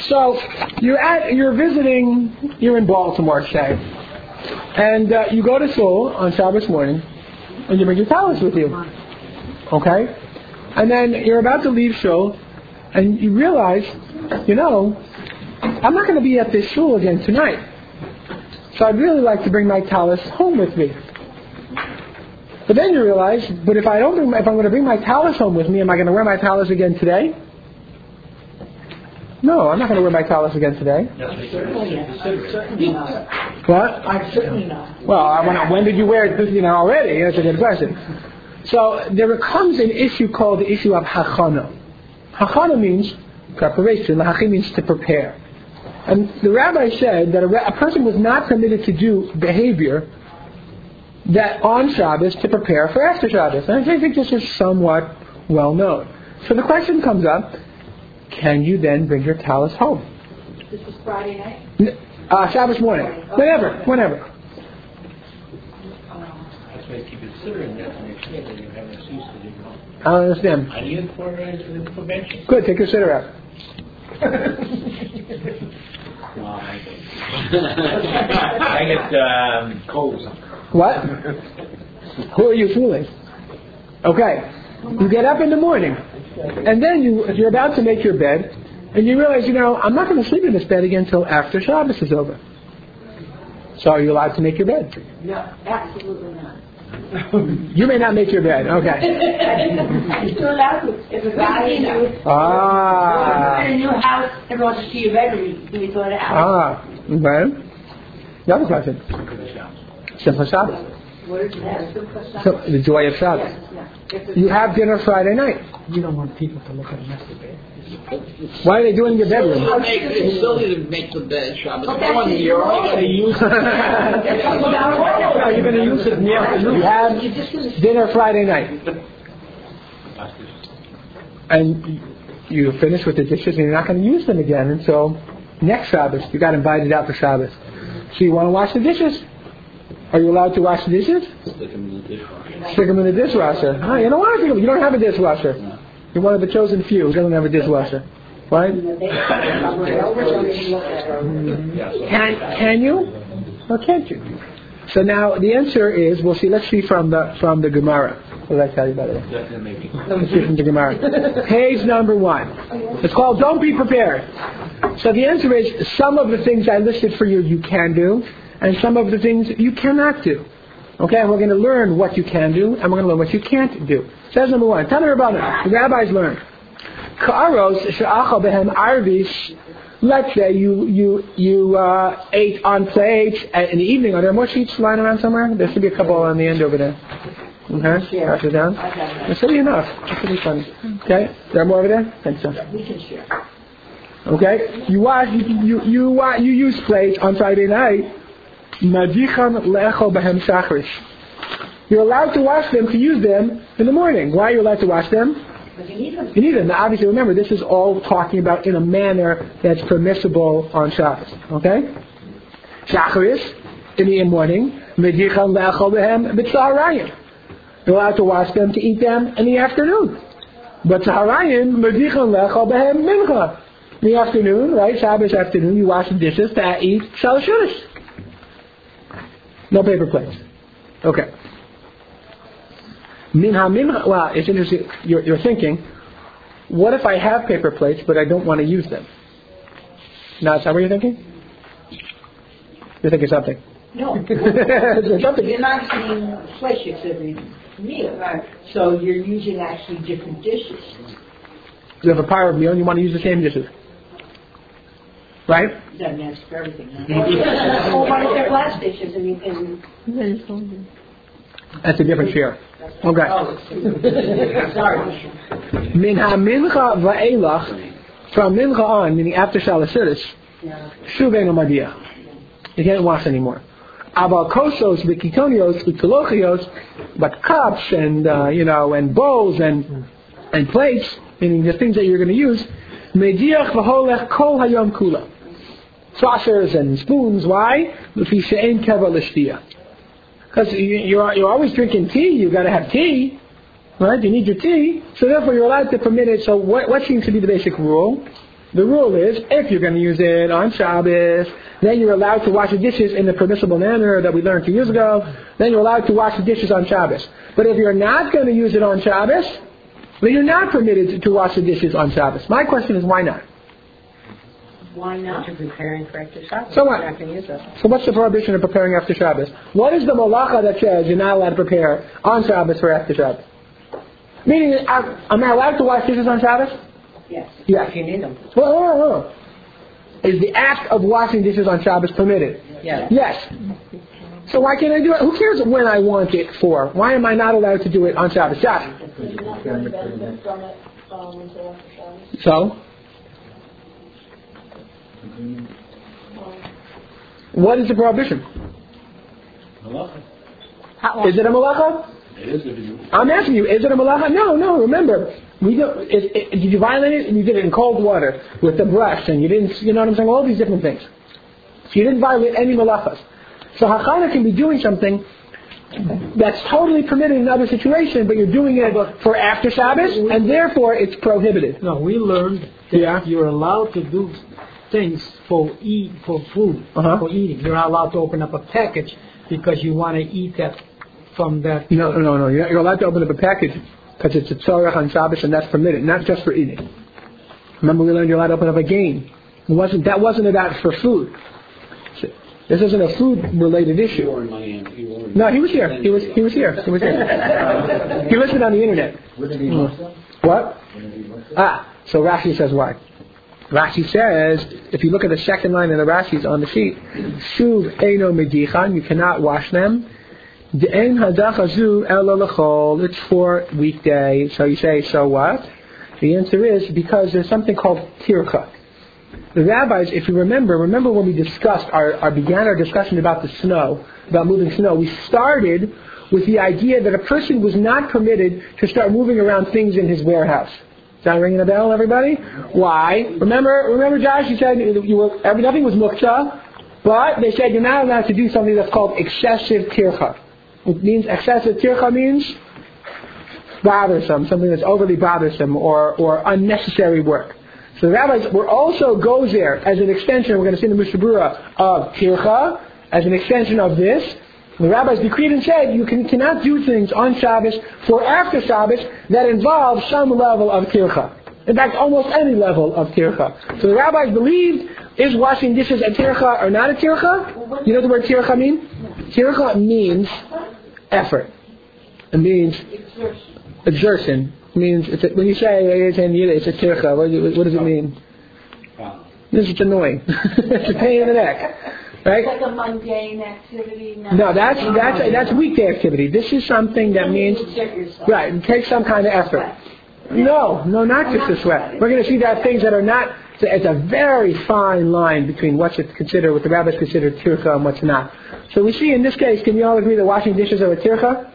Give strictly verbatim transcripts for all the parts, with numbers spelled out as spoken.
So you're at you're visiting. You're in Baltimore, say, and uh, you go to shul on Shabbos morning, and you bring your talis with you. Okay, and then you're about to leave shul, and you realize, you know, I'm not going to be at this shul again tonight. So I'd really like to bring my talis home with me. But then you realize, but if I don't bring my, if I'm going to bring my talis home with me, am I going to wear my talis again today? No, I'm not going to wear my talis again today. Certainly not. What? I certainly not. Well, I wanna, when did you wear it? You know, already. That's a good question. So there comes an issue called the issue of hachana. Hachana means preparation. Lahachi means to prepare. And the rabbi said that a, a person was not permitted to do behavior that on Shabbos to prepare for after Shabbos. And I think this is somewhat well known. So the question comes up, can you then bring your talis home? This was Friday night? Uh, Shabbos morning. Whenever, whenever. That's why I keep considering that to make sure that you have an excuse to do home. I don't understand. I need it for uh, prevention. Good, take your sitter out. No, I get, I get um, colds. What? Who are you fooling? Okay. You get up in the morning, and then you, you're about to make your bed, and you realize, you know, I'm not going to sleep in this bed again until after Shabbos is over. So are you allowed to make your bed? No, absolutely not. You may not make your bed. Okay. You're still allowed to. If a guy in a Ah. in a new house, everyone should see your bedroom. You throw it out. Ah. Okay. The other question. Simple Shabbos. What is that? So, the joy of Shabbos. Yes, yes. You have dinner Friday night. You don't want people to look at a messy bed. Why are they doing it in your bedroom? It's silly to make the bed, Shabbos. Okay. One, you're only going to use it. Are you going to use it in the afternoon? You have dinner Friday night. And you finish with the dishes and you're not going to use them again until next Shabbos. You got invited out for Shabbos. So you want to wash the dishes? Are you allowed to wash the dishes? Stick them in the dishwasher. Stick them in the dishwasher. Oh, you don't want to. You don't have a dishwasher. No. You're one of the chosen few who doesn't have a dishwasher. Right? Can, can you? Or can't you? So now the answer is, we'll see, let's see from the from the Gemara. What did I tell you about it? Let's see from the Gemara. Page number one. It's called Don't Be Prepared. So the answer is, some of the things I listed for you, you can do, and some of the things you cannot do. Okay, and we're going to learn what you can do, and we're going to learn what you can't do. Says number one, Tana Rabbanan, the rabbis learn. Ka'aros she'achal behem arvis. Let's say you you you uh, ate on plates in the evening. Are there more sheets lying around somewhere? There should be a couple on the end over there. Okay, pass it down. There should be enough. That should be funny. Okay, there are more over there. Thanks, sir. We can share. Okay, you wash you you you, uh, you use plates on Friday night. Madichan le'echol behem shachris. You're allowed to wash them, to use them in the morning. Why are you allowed to wash them? But you need them. You need them. Now, obviously, remember, this is all talking about in a manner that's permissible on Shabbos. Okay? Shachris, in the morning. Madichan le'echol behem b'tzarayim. You're allowed to wash them, to eat them in the afternoon. But tzarayim, madichan le'echol behem mincha. In the afternoon, right? Shabbos afternoon, you wash the dishes to eat shalosh shudas. No paper plates. Okay. Minha minha. Well, it's interesting. You're, you're thinking, what if I have paper plates but I don't want to use them? Now, is that what you're thinking? You're thinking something. No. something. You're not eating flesh every meal. Right. So you're using actually different dishes. You have a pile of meal and you want to use the same dishes. Right? Doesn't ask for everything. Huh? Or one of their glass dishes and you can... That's a different share. Okay. Oh, sorry. Minha mincha va'elach, from mincha on, meaning after shalosh shuvein u'madiyah. You can't wash anymore. Aval kosos v'kitonios v'kolochios, but cups and uh, you know and bowls and and plates, meaning the things that you're going to use, mediach v'holech kol hayom kula. Saucers and spoons. Why? Because you're you're always drinking tea. You've got to have tea, right? You need your tea. So therefore, you're allowed to permit it. So what what seems to be the basic rule? The rule is, if you're going to use it on Shabbos, then you're allowed to wash the dishes in the permissible manner that we learned two years ago. Then you're allowed to wash the dishes on Shabbos. But if you're not going to use it on Shabbos, then you're not permitted to, to wash the dishes on Shabbos. My question is, why not? Why not? You're preparing for after Shabbos. So what? You're not going to use it. So what's the prohibition of preparing after Shabbos? What is the malacha that says you're not allowed to prepare on Shabbos for after Shabbos? Meaning, am I allowed to wash dishes on Shabbos? Yes. Yes. If you need them. Well, hold on, hold on. Is the act of washing dishes on Shabbos permitted? Yes. Yes. So why can't I do it? Who cares when I want it for? Why am I not allowed to do it on Shabbos? Josh? So? What is the prohibition? Malacha. Is it a malacha? It is if you... I'm asking you, is it a malacha? No, no, remember. We don't, it, it, did you violate it? And you did it in cold water with the brush, and you didn't, you know what I'm saying? All these different things. So you didn't violate any malachas. So hachana can be doing something that's totally permitted in other situations, but you're doing it for after Shabbos, and therefore it's prohibited. No, we learned that Yeah. you're allowed to do things for eat for food, Uh-huh. for eating. You're not allowed to open up a package because you want to eat that from that. No, no, no. You're, not, you're allowed to open up a package because it's a tzorach on Shabbos, and that's permitted, not just for eating. Remember, we learned you're allowed to open up a game. It wasn't that wasn't about for food. This isn't a food-related issue. No, he was here. He was he was here. He was here. He listened on the internet. What? Ah, so Rashi says why. Rashi says, if you look at the second line in the Rashi's on the sheet, Shuv Eino Medichan, you cannot wash them. De'en hadachazu ela lechol, it's for weekday. So you say, so what? The answer is because there's something called tircha. The rabbis, if you remember, remember when we discussed, our, our began our discussion about the snow, about moving snow, we started with the idea that a person was not permitted to start moving around things in his warehouse. Is that ringing a bell, everybody? Why? Remember, remember, Josh, you said you were, nothing was muktzah, but they said you're not allowed to do something that's called excessive tircha. It means excessive tircha means bothersome, something that's overly bothersome or, or unnecessary work. So the rabbis were also goes there as an extension, we're going to see in the Mishnah Berurah, of tircha, as an extension of this. The rabbis decreed and said you can, cannot do things on Shabbos for after Shabbos that involve some level of tircha. In fact, almost any level of tircha. So the rabbis believed, is washing dishes a tircha or not a tircha? You know what the word tircha means? Tircha means effort. It means exertion. It means, it's a, when you say it's in Yiddish, it's a tircha, what, what does it mean? This is annoying. It's a pain in the neck. Right? It's like a mundane activity. No, that's that's that's weekday activity. This is something that means right. It takes some kind of effort. No, no, not just a sweat. We're going to see that things that are not. It's a very fine line between what's considered, what the rabbis consider tircha and what's not. So we see in this case, can we all agree that washing dishes are a tircha?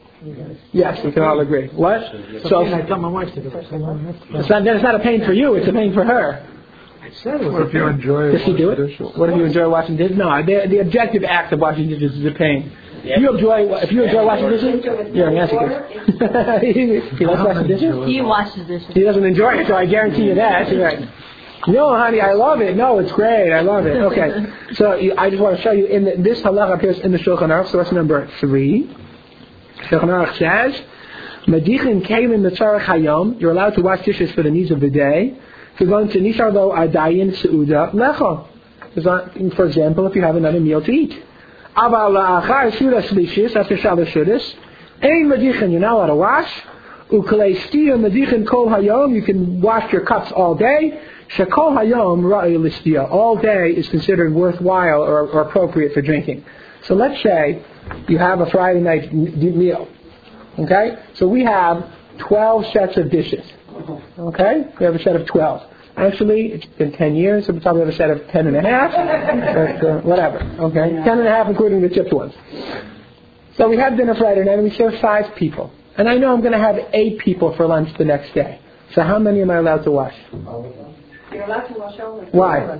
Yes, we can all agree. What? So I tell my wife to do it. it's not, then it's not a pain for you. It's a pain for her. What if you enjoy Does she do it? dishes? What if you enjoy washing dishes? No, the, the objective act of washing dishes is a pain. If you enjoy, if you enjoy washing dishes, you're a masochist. he, he likes washing dishes. He washes dishes. He doesn't enjoy it, so I guarantee you that. You're right. No, honey, I love it. No, it's great. I love it. Okay, so you, I just want to show you. In the, this halakha appears in the Shulchan Aruch, source number three. Shulchan Aruch says, "Medichin kalim mitzarech hayom." You're allowed to wash dishes for the needs of the day. If you're going to nishar lo adayin seuda lecho. For example, if you have another meal to eat. Aval la'achar suda shlishis, after shalosh shudas, ein medichin, you're not allowed to wash. Ukalei stia medichin kol hayom, you can wash your cups all day. Shekol hayom ra'i listia, all day is considered worthwhile or, or appropriate for drinking. So let's say you have a Friday night meal. Okay? So we have twelve sets of dishes. Okay? We have a set of twelve. Actually, it's been ten years, so we probably have a set of ten and a half. But, uh, whatever. Okay? Ten and a half, including the chipped ones. So we have dinner Friday night, and we serve five people. And I know I'm going to have eight people for lunch the next day. So how many am I allowed to wash? You're allowed to wash all of them. Why?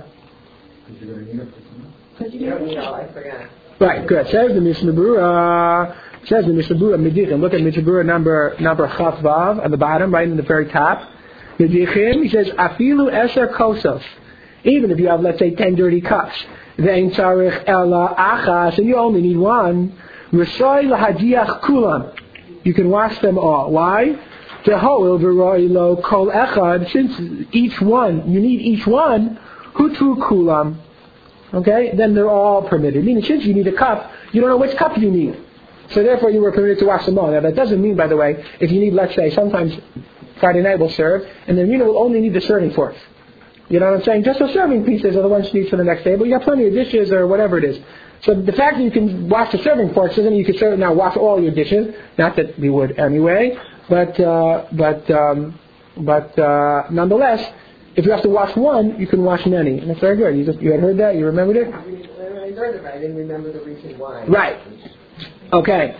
Because you never know, I forgot. Right, good. Says the Mishnah Berurah. Says the Mishnah Berurah Medichin. Look at Mishnah Berurah number number Chaf Vav at the bottom, right in the very top. Medichim, he says, afilu eser kosos. Even if you have, let's say, ten dirty cups, ve'en tzarich ela achas, and you only need one, Rasoi lahadiach kulam. You can wash them all. Why? Tehoil v'roi lo kol echad. Since each one, you need each one, hutu kulam. Okay? Then they're all permitted. Meaning, since you need a cup, you don't know which cup you need. So therefore you were permitted to wash them all. Now that doesn't mean, by the way, if you need, let's say, sometimes Friday night we'll serve, and then you know we'll only need the serving forks. You know what I'm saying? Just the serving pieces are the ones you need for the next table. You got plenty of dishes or whatever it is. So the fact that you can wash the serving forks doesn't mean you can serve, now wash all your dishes. Not that we would anyway, but uh, but um, but uh, nonetheless, if you have to wash one, you can wash many, and that's very good. You just you had heard that, you remembered it. I heard it, but I didn't remember the reason why. Right. Okay.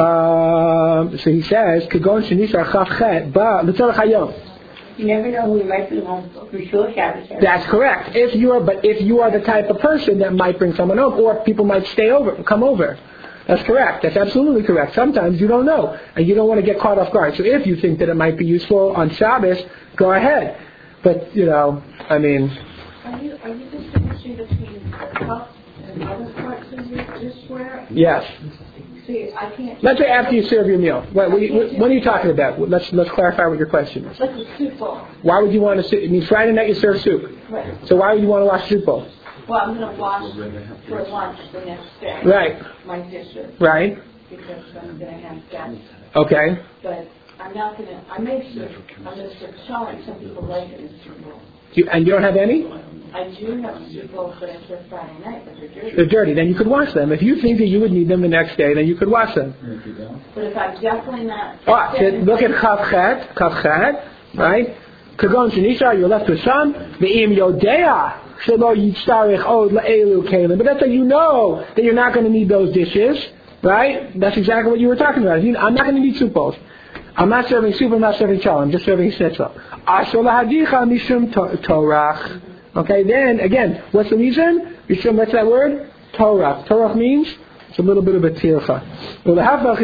Um, so he says, "Kagon shenisar chafchet ba l'tzorach hayom." You never know who you might be home for sure Shabbos. That's correct. If you are, but if you are the type of person that might bring someone over, or people might stay over, come over. That's correct. That's absolutely correct. Sometimes you don't know, and you don't want to get caught off guard. So if you think that it might be useful on Shabbos, go ahead. But you know, I mean. Are you are you distinguishing between the cup and other parts of your dishware? Yes. See, I can't. Let's say after you serve your meal. What, what, what, what are you talking about? Let's let's clarify what your question is. Like the soup bowl. Why would you want to? Su- it means Friday night you serve soup. Right. So why would you want to wash soup bowl? Well, I'm going to wash for lunch the next day. Right. My dishes. Right. Because I'm going to have guests. Okay. But I'm not going to. I make soup. I'm going to serve challah. Some people like it in soup bowl. You, and you don't have any? I do have soup bowls, but I serve Friday night, but they're dirty. They're dirty. Then you could wash them. If you think that you would need them the next day, then you could wash them. But if I'm definitely not. Ah, so look at Chavchet, Chavchet, right? Kagon Shanisha, you're left with some. Ve'im Yodea, Shelo Yitzarech Od La'elu Kalim. But that's how you know that you're not going to need those dishes, right? That's exactly what you were talking about. I'm not going to need soup bowls. I'm not serving soup, I'm not serving challah, I'm just serving schnitzel. Ashol Hadicha Mishum Torach. Okay, then, again, what's the reason? Mishum, what's that word? Torach. Torach means, it's a little bit of a tircha. And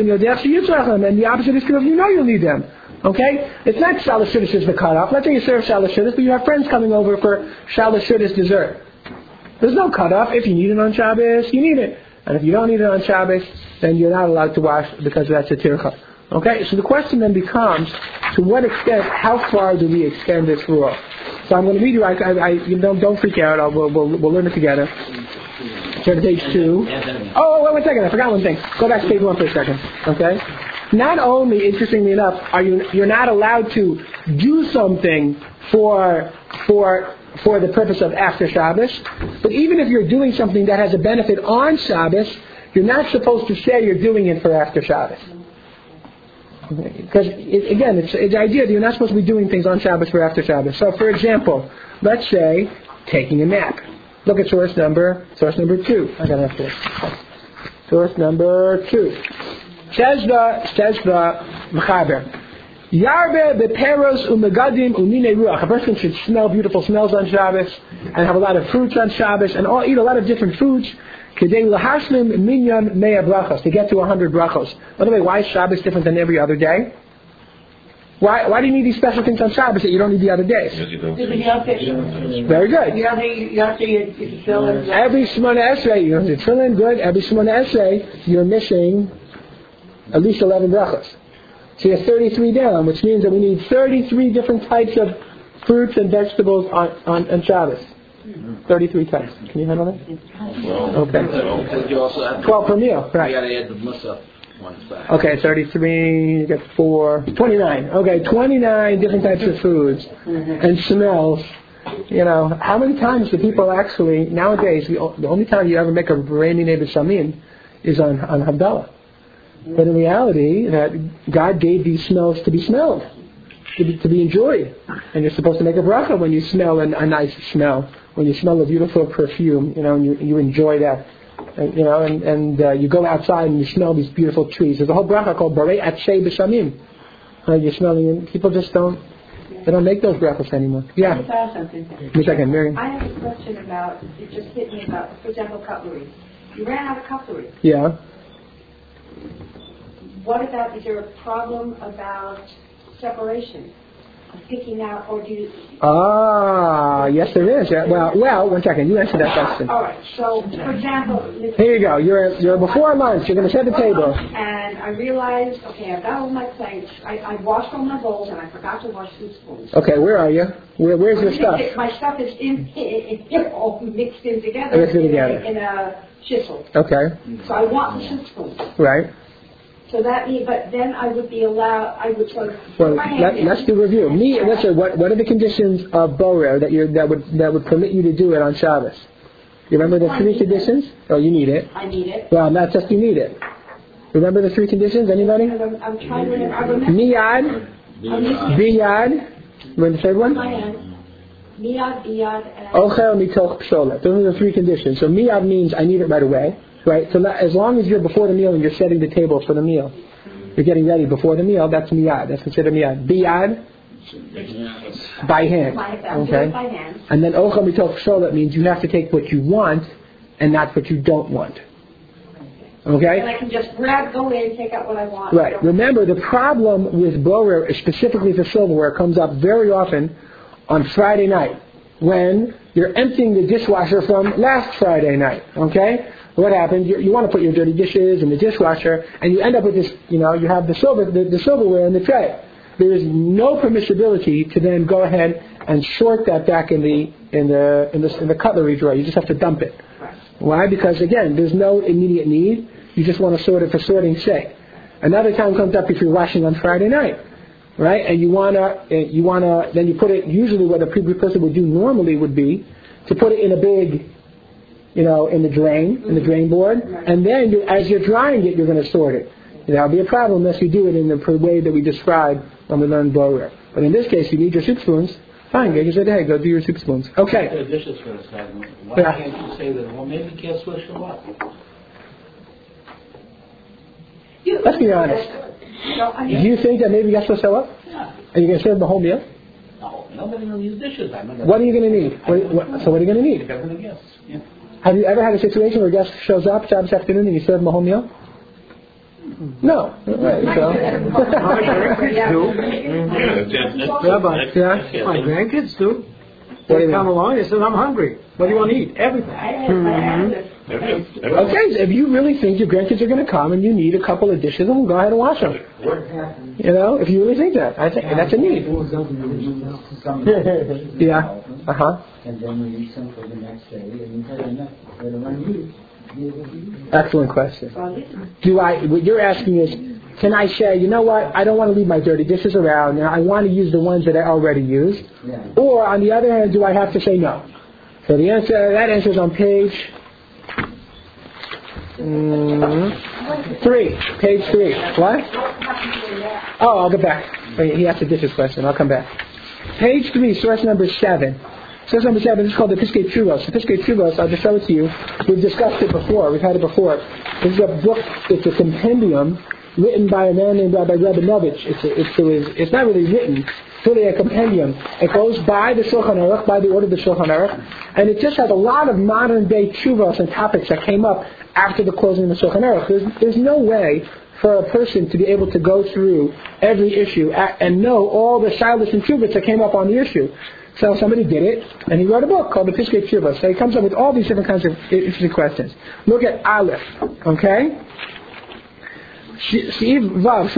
the opposite is because you know you'll need them. Okay? It's not Shalashudas is the cutoff. Let's say you serve Shalashudas, but you have friends coming over for Shalashudas dessert. There's no cutoff. If you need it on Shabbos, you need it. And if you don't need it on Shabbos, then you're not allowed to wash because that's a tircha. Okay, so the question then becomes, to what extent, how far do we extend this rule? So I'm going to read you, I, I, I you don't, don't freak out, I'll, we'll, we'll, we'll learn it together. Turn to page two. Oh, wait one second, I forgot one thing. Go back to page one for a second, okay? Not only, interestingly enough, are you, you're not allowed to do something for, for, for the purpose of after Shabbos, but even if you're doing something that has a benefit on Shabbos, you're not supposed to say you're doing it for after Shabbos. Because, it, again, it's, it's the idea that you're not supposed to be doing things on Shabbos for after Shabbos. So, for example, let's say taking a nap. Look at source number, source number two. I got after this. Source number two. Says the, says the Mechaber. Yarbe beperos umegadim umine ruach. A person should smell beautiful smells on Shabbos and have a lot of fruits on Shabbos and all, eat a lot of different foods. To get to a hundred brachos. By the way, why is Shabbos different than every other day? Why why do you need these special things on Shabbos that you don't need the other days? Very good. Every Shemona Esrei, you know, tefillin, good. Every Shemona Esrei, you're missing at least eleven brachos. So you have thirty-three down, which means that we need thirty-three different types of fruits and vegetables on, on, on Shabbos. thirty-three times. Can you handle that? Well, okay. You also have twelve per meal, right. You got to add the mussaf ones back. Okay, thirty-three, you get four, twenty-nine. Okay, twenty-nine different types of foods and smells. You know, how many times do people actually, nowadays, the only time you ever make a Reini Neighbor Shamin is on, on Havdalah. But in reality, that God gave these smells to be smelled. To be, to be enjoyed. And you're supposed to make a bracha when you smell an, a nice smell. When you smell a beautiful perfume, you know, and you, you enjoy that. And, you know, and, and uh, you go outside and you smell these beautiful trees. There's a whole bracha called Barei Atzei B'Shamim. Uh, you're smelling, and people just don't, they don't make those brachas anymore. Yeah. Give me a second, Miriam. I have a question about, it just hit me about, for example, cutlery. You ran out of cutlery. Yeah. What about, is there a problem about separation? picking out, or do you... Ah, yes, there is. Yeah, Well, well, one second. You answer that question. All right. So, for example... Here you go. You're you're before lunch. You're going to set the table. And I realized, okay, I've got all my plates. I, I washed all my bowls, and I forgot to wash the spoons. Okay, where are you? Where Where's your stuff? My stuff is in, in, in all mixed in together. Mixed in together. In a chisel. Okay. So I want the soup spoons. Right. So that means, but then I would be allowed, I would sort of... Well, let, let's do a review. Me, let's say, what, what are the conditions of borer that you that would that would permit you to do it on Shabbos? You remember the three conditions? Oh, you need it. I need it. Well, not just you need it. Remember the three conditions? Anybody? I'm, I'm trying to remember. I remember. Miyad, biyad. Remember the third one? My hand. Miyad, biyad, and... Ochel mitoch psholet. Those are the three conditions. So miyad means I need it right away. Right, so as long as you're before the meal and you're setting the table for the meal, you're getting ready before the meal, that's miyad. That's considered miyad. Biyad, by hand. Okay. By hand. And then ochel mitoch psholet means you have to take what you want and not what you don't want. Okay? And I can just grab, go in, take out what I want. Right. Remember, the problem with borer, specifically for silverware, comes up very often on Friday night when you're emptying the dishwasher from last Friday night. Okay? What happens? You, you want to put your dirty dishes in the dishwasher, and you end up with this. You know, you have the silver, the, the silverware in the tray. There is no permissibility to then go ahead and sort that back in the in the in the in the cutlery drawer. You just have to dump it. Why? Because again, there's no immediate need. You just want to sort it for sorting's sake. Another time comes up if you're washing on Friday night, right? And you wanna you wanna then you put it. Usually, what a person would do normally would be to put it in a big. You know, in the drain, in the drain board, and then you, as you're drying it, you're going to sort it. That'll be a problem unless you do it in the way that we described when we learned borer. But in this case, you need your soup spoons. Fine, you said, hey, go do your soup spoons. Okay. The dishes for a second. Why Yeah. can't you say that? Well, maybe you can't switch them up. Let's be honest. Do you think that maybe that's supposed to show up? Yeah. Are you going to serve the whole meal? No, nobody will use dishes. I'm not What are you going to need? What, what, so what are you going to need? Everything else. Yeah. Have you ever had a situation where a guest shows up Shabbos afternoon and you serve them a whole meal? No. Right, so. Rabbi, Yeah. my grandkids do. What do They you come mean? along, they say, I'm hungry. What do you want to eat? Everything. Mm-hmm. Okay, so if you really think your grandkids are going to come and you need a couple of dishes, then go ahead and wash them. You know, if you really think that, I think that's a need. Yeah. Uh huh. And then we eat some for the next day, and you had enough for the one week. Excellent question. Do I? What you're asking is, can I say, you know what? I don't want to leave my dirty dishes around. Now I want to use the ones that I already used. Yeah. Or on the other hand, do I have to say no? So the answer, that answer is on page mm, three. Page three. What? Oh, I'll get back. Wait, he asked a dishes question. I'll come back. Page three, source number seven. Source number seven, this is called the Piskei Teshuvos. The Piskei Teshuvos, I'll just show it to you. We've discussed it before. We've had it before. This is a book, it's a compendium written by a man named Rabbi Rabinovich. It's, a, it's, a, it's not really written. It's really a compendium. It goes by the Shulchan Aruch, by the order of the Shulchan Aruch, and it just has a lot of modern day teshuvos and topics that came up after the closing of the Shulchan Aruch. There's, there's no way for a person to be able to go through every issue and know all the shilas and teshuvos that came up on the issue. So somebody did it, and he wrote a book called the Piskei Teshuvos. So he comes up with all these different kinds of interesting questions. Look at Aleph, okay? You're allowed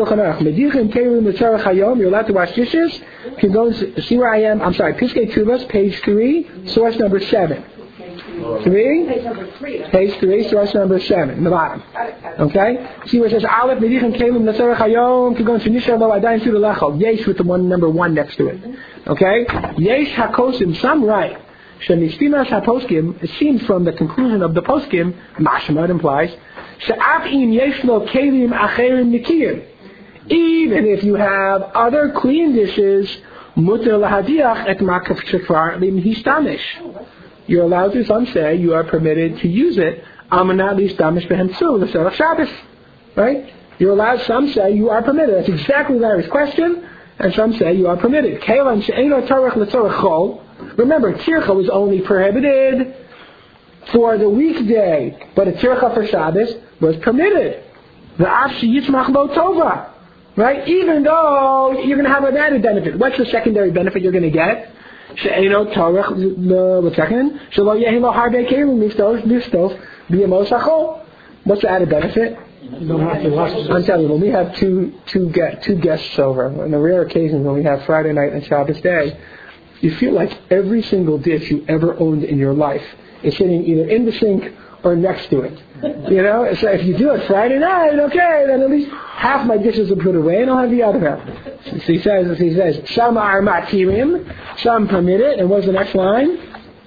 to wash dishes. You can go and see where I am. I'm sorry, Piskei Teshuvos, page three, source number seven. Three? Page number three. Page three, source number seven, in the bottom. Okay? See where it says Aleph, Medichin Kelim, L'Tzorech Hayom, can go into Nishar Lo Adayin Suda Lechol. Yesh with the one number one next to it. Okay? Yesh HaKosim, some right. Shemistimas HaPoskim, it seems from the conclusion of the Poskim, Mashma, it implies, She'af in Yesh Lo Kelim Acherim Nikiyim. Even if you have other clean dishes, Mutter Lahadiach Et Makaf Shekvar Lim Histamish. You're allowed to, some say, you are permitted to use it. Right? You're allowed, some say you are permitted. That's exactly Larry's question, and some say you are permitted. Remember, tircha was only prohibited for the weekday, but a tircha for Shabbos was permitted. The afshi yitzmach lo tova. right? Even though you're going to have an added benefit. What's the secondary benefit you're going to get? She'eino tarech the second. Shelo yehi lo harbe kelim listos listos b'yamos hachol. What's the added benefit? You don't have to wash it. I'm telling you, when we have two two get two guests over, on the rare occasions when we have Friday night and Shabbos day, you feel like every single dish you ever owned in your life is sitting either in the sink or next to it. You know, so if you do it Friday night, okay, then at least half my dishes are put away and I'll have the other half. So he says, he says, some are matirim, some permit it, and what's the next line?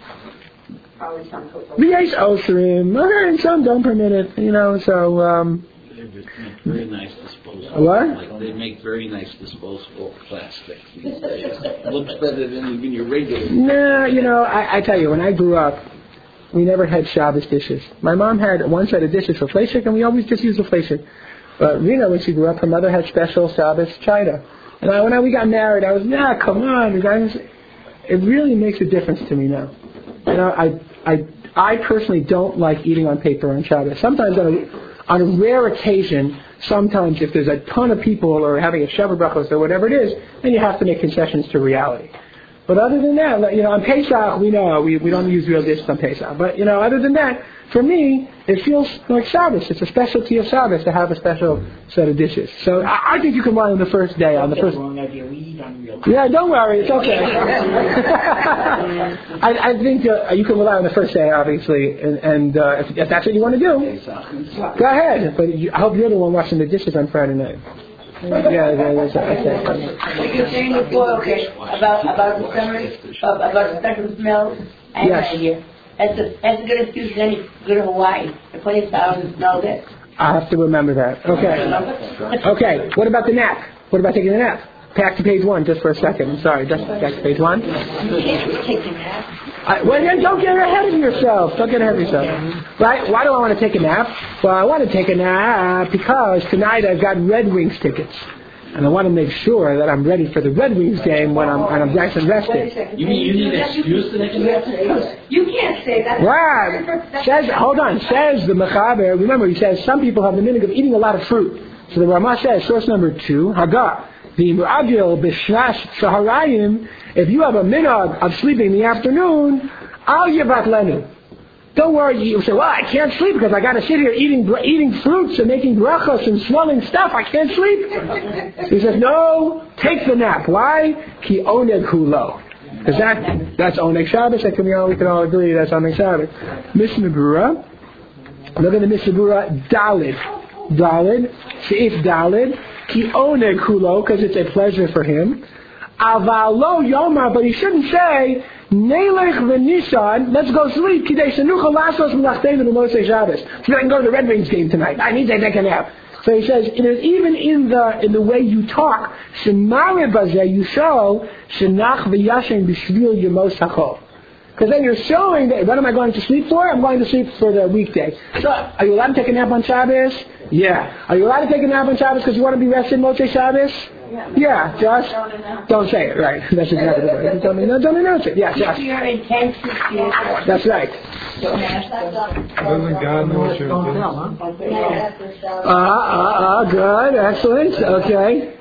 V'yesh osrim, okay, and some don't permit it, you know, so, um... They make very nice disposable. What? Like they make very nice disposable plastic these days. Looks better than even your regular. Nah, you know, I, I tell you, when I grew up, we never had Shabbos dishes. My mom had one set of dishes for Fleshik, and we always just used the Fleshik. But Rena, when she grew up, her mother had special Shabbos china. And I, when I, we got married, I was, nah, come on, you guys. It really makes a difference to me now. You know, I, I, I personally don't like eating on paper on Shabbos. Sometimes on a, on a rare occasion, sometimes if there's a ton of people or having a Shabbat brachos or whatever it is, then you have to make concessions to reality. But other than that, you know, on Pesach, we know we, we don't use real dishes on Pesach. But, you know, other than that, for me, it feels like Shabbos. It's a specialty of Shabbos to have a special set of dishes. So I, I think you can run on the first day, on the first... Wrong idea. We eat on real. Yeah, don't worry, it's okay. I, I think uh, you can rely on the first day, obviously, and, and uh, if, if that's what you want to do, go ahead. But you, I hope you're the one washing the dishes on Friday night. Yeah, yeah, that's okay. You're saying before, okay, about about the summer, uh, about the special smells and Yes. here. That's a that's a good excuse. Then you go to Hawaii. The place doesn't smell good. I have to remember that. Okay. Okay. What about the nap? What about taking a nap? Back to page one, just for a second. I'm sorry. Just back to page one. You can't take a nap. I, well, then don't get ahead of yourself. Don't get ahead of yourself. Right? Why do I want to take a nap? Well, I want to take a nap because tonight I've got Red Wings tickets. And I want to make sure that I'm ready for the Red Wings game when I'm, when I'm nice and rested. You mean you need an excuse to make that? You can't say that. Right. Says, hold on. Says the Mechaber. Remember, he says some people have the minhag of eating a lot of fruit. So the Ramah says, source number two, Hagar. The Mu'agil b'shnash shaharayim. If you have a minhag of sleeping in the afternoon, al yivat lenu. Don't worry. You say, well, I can't sleep because I got to sit here eating eating fruits and making brachos and swelling stuff. I can't sleep. He says, no, take the nap. Why? Ki oneg hulo. Because that, that's oneg Shabbos. That can we all, we can all agree that's oneg Shabbos. Mishnah Berurah. Look at the Mishnah Berurah. Dalid. Dalid. Seif Dalid. Ki oneg hulo, because it's a pleasure for him. Avalo yomar, but he shouldn't say, Neilech v'nishan, let's go sleep. Kidei shenucha lasos m'lachteinu b'mosei Shabbos. So I can go to the Red Wings game tonight. I need to take a nap. So he says, it is even in the in the way you talk, shemare bazeh, you show, shenach v'yashen b'shvil yemos hachol. Because then you're showing that, what am I going to sleep for? I'm going to sleep for the weekday. So, are you allowed to take a nap on Shabbos? Yeah. Are you allowed to take a nap on Shabbos because you want to be rested Motzei Shabbos? Yeah. Yeah, Josh? Don't say it, right. That's exactly the word. Don't, no, don't announce it. Yeah, Josh. Keep your intention. That's right. Doesn't God know what you're Don't doing? tell, huh? Uh, uh, uh, good. Excellent. Okay.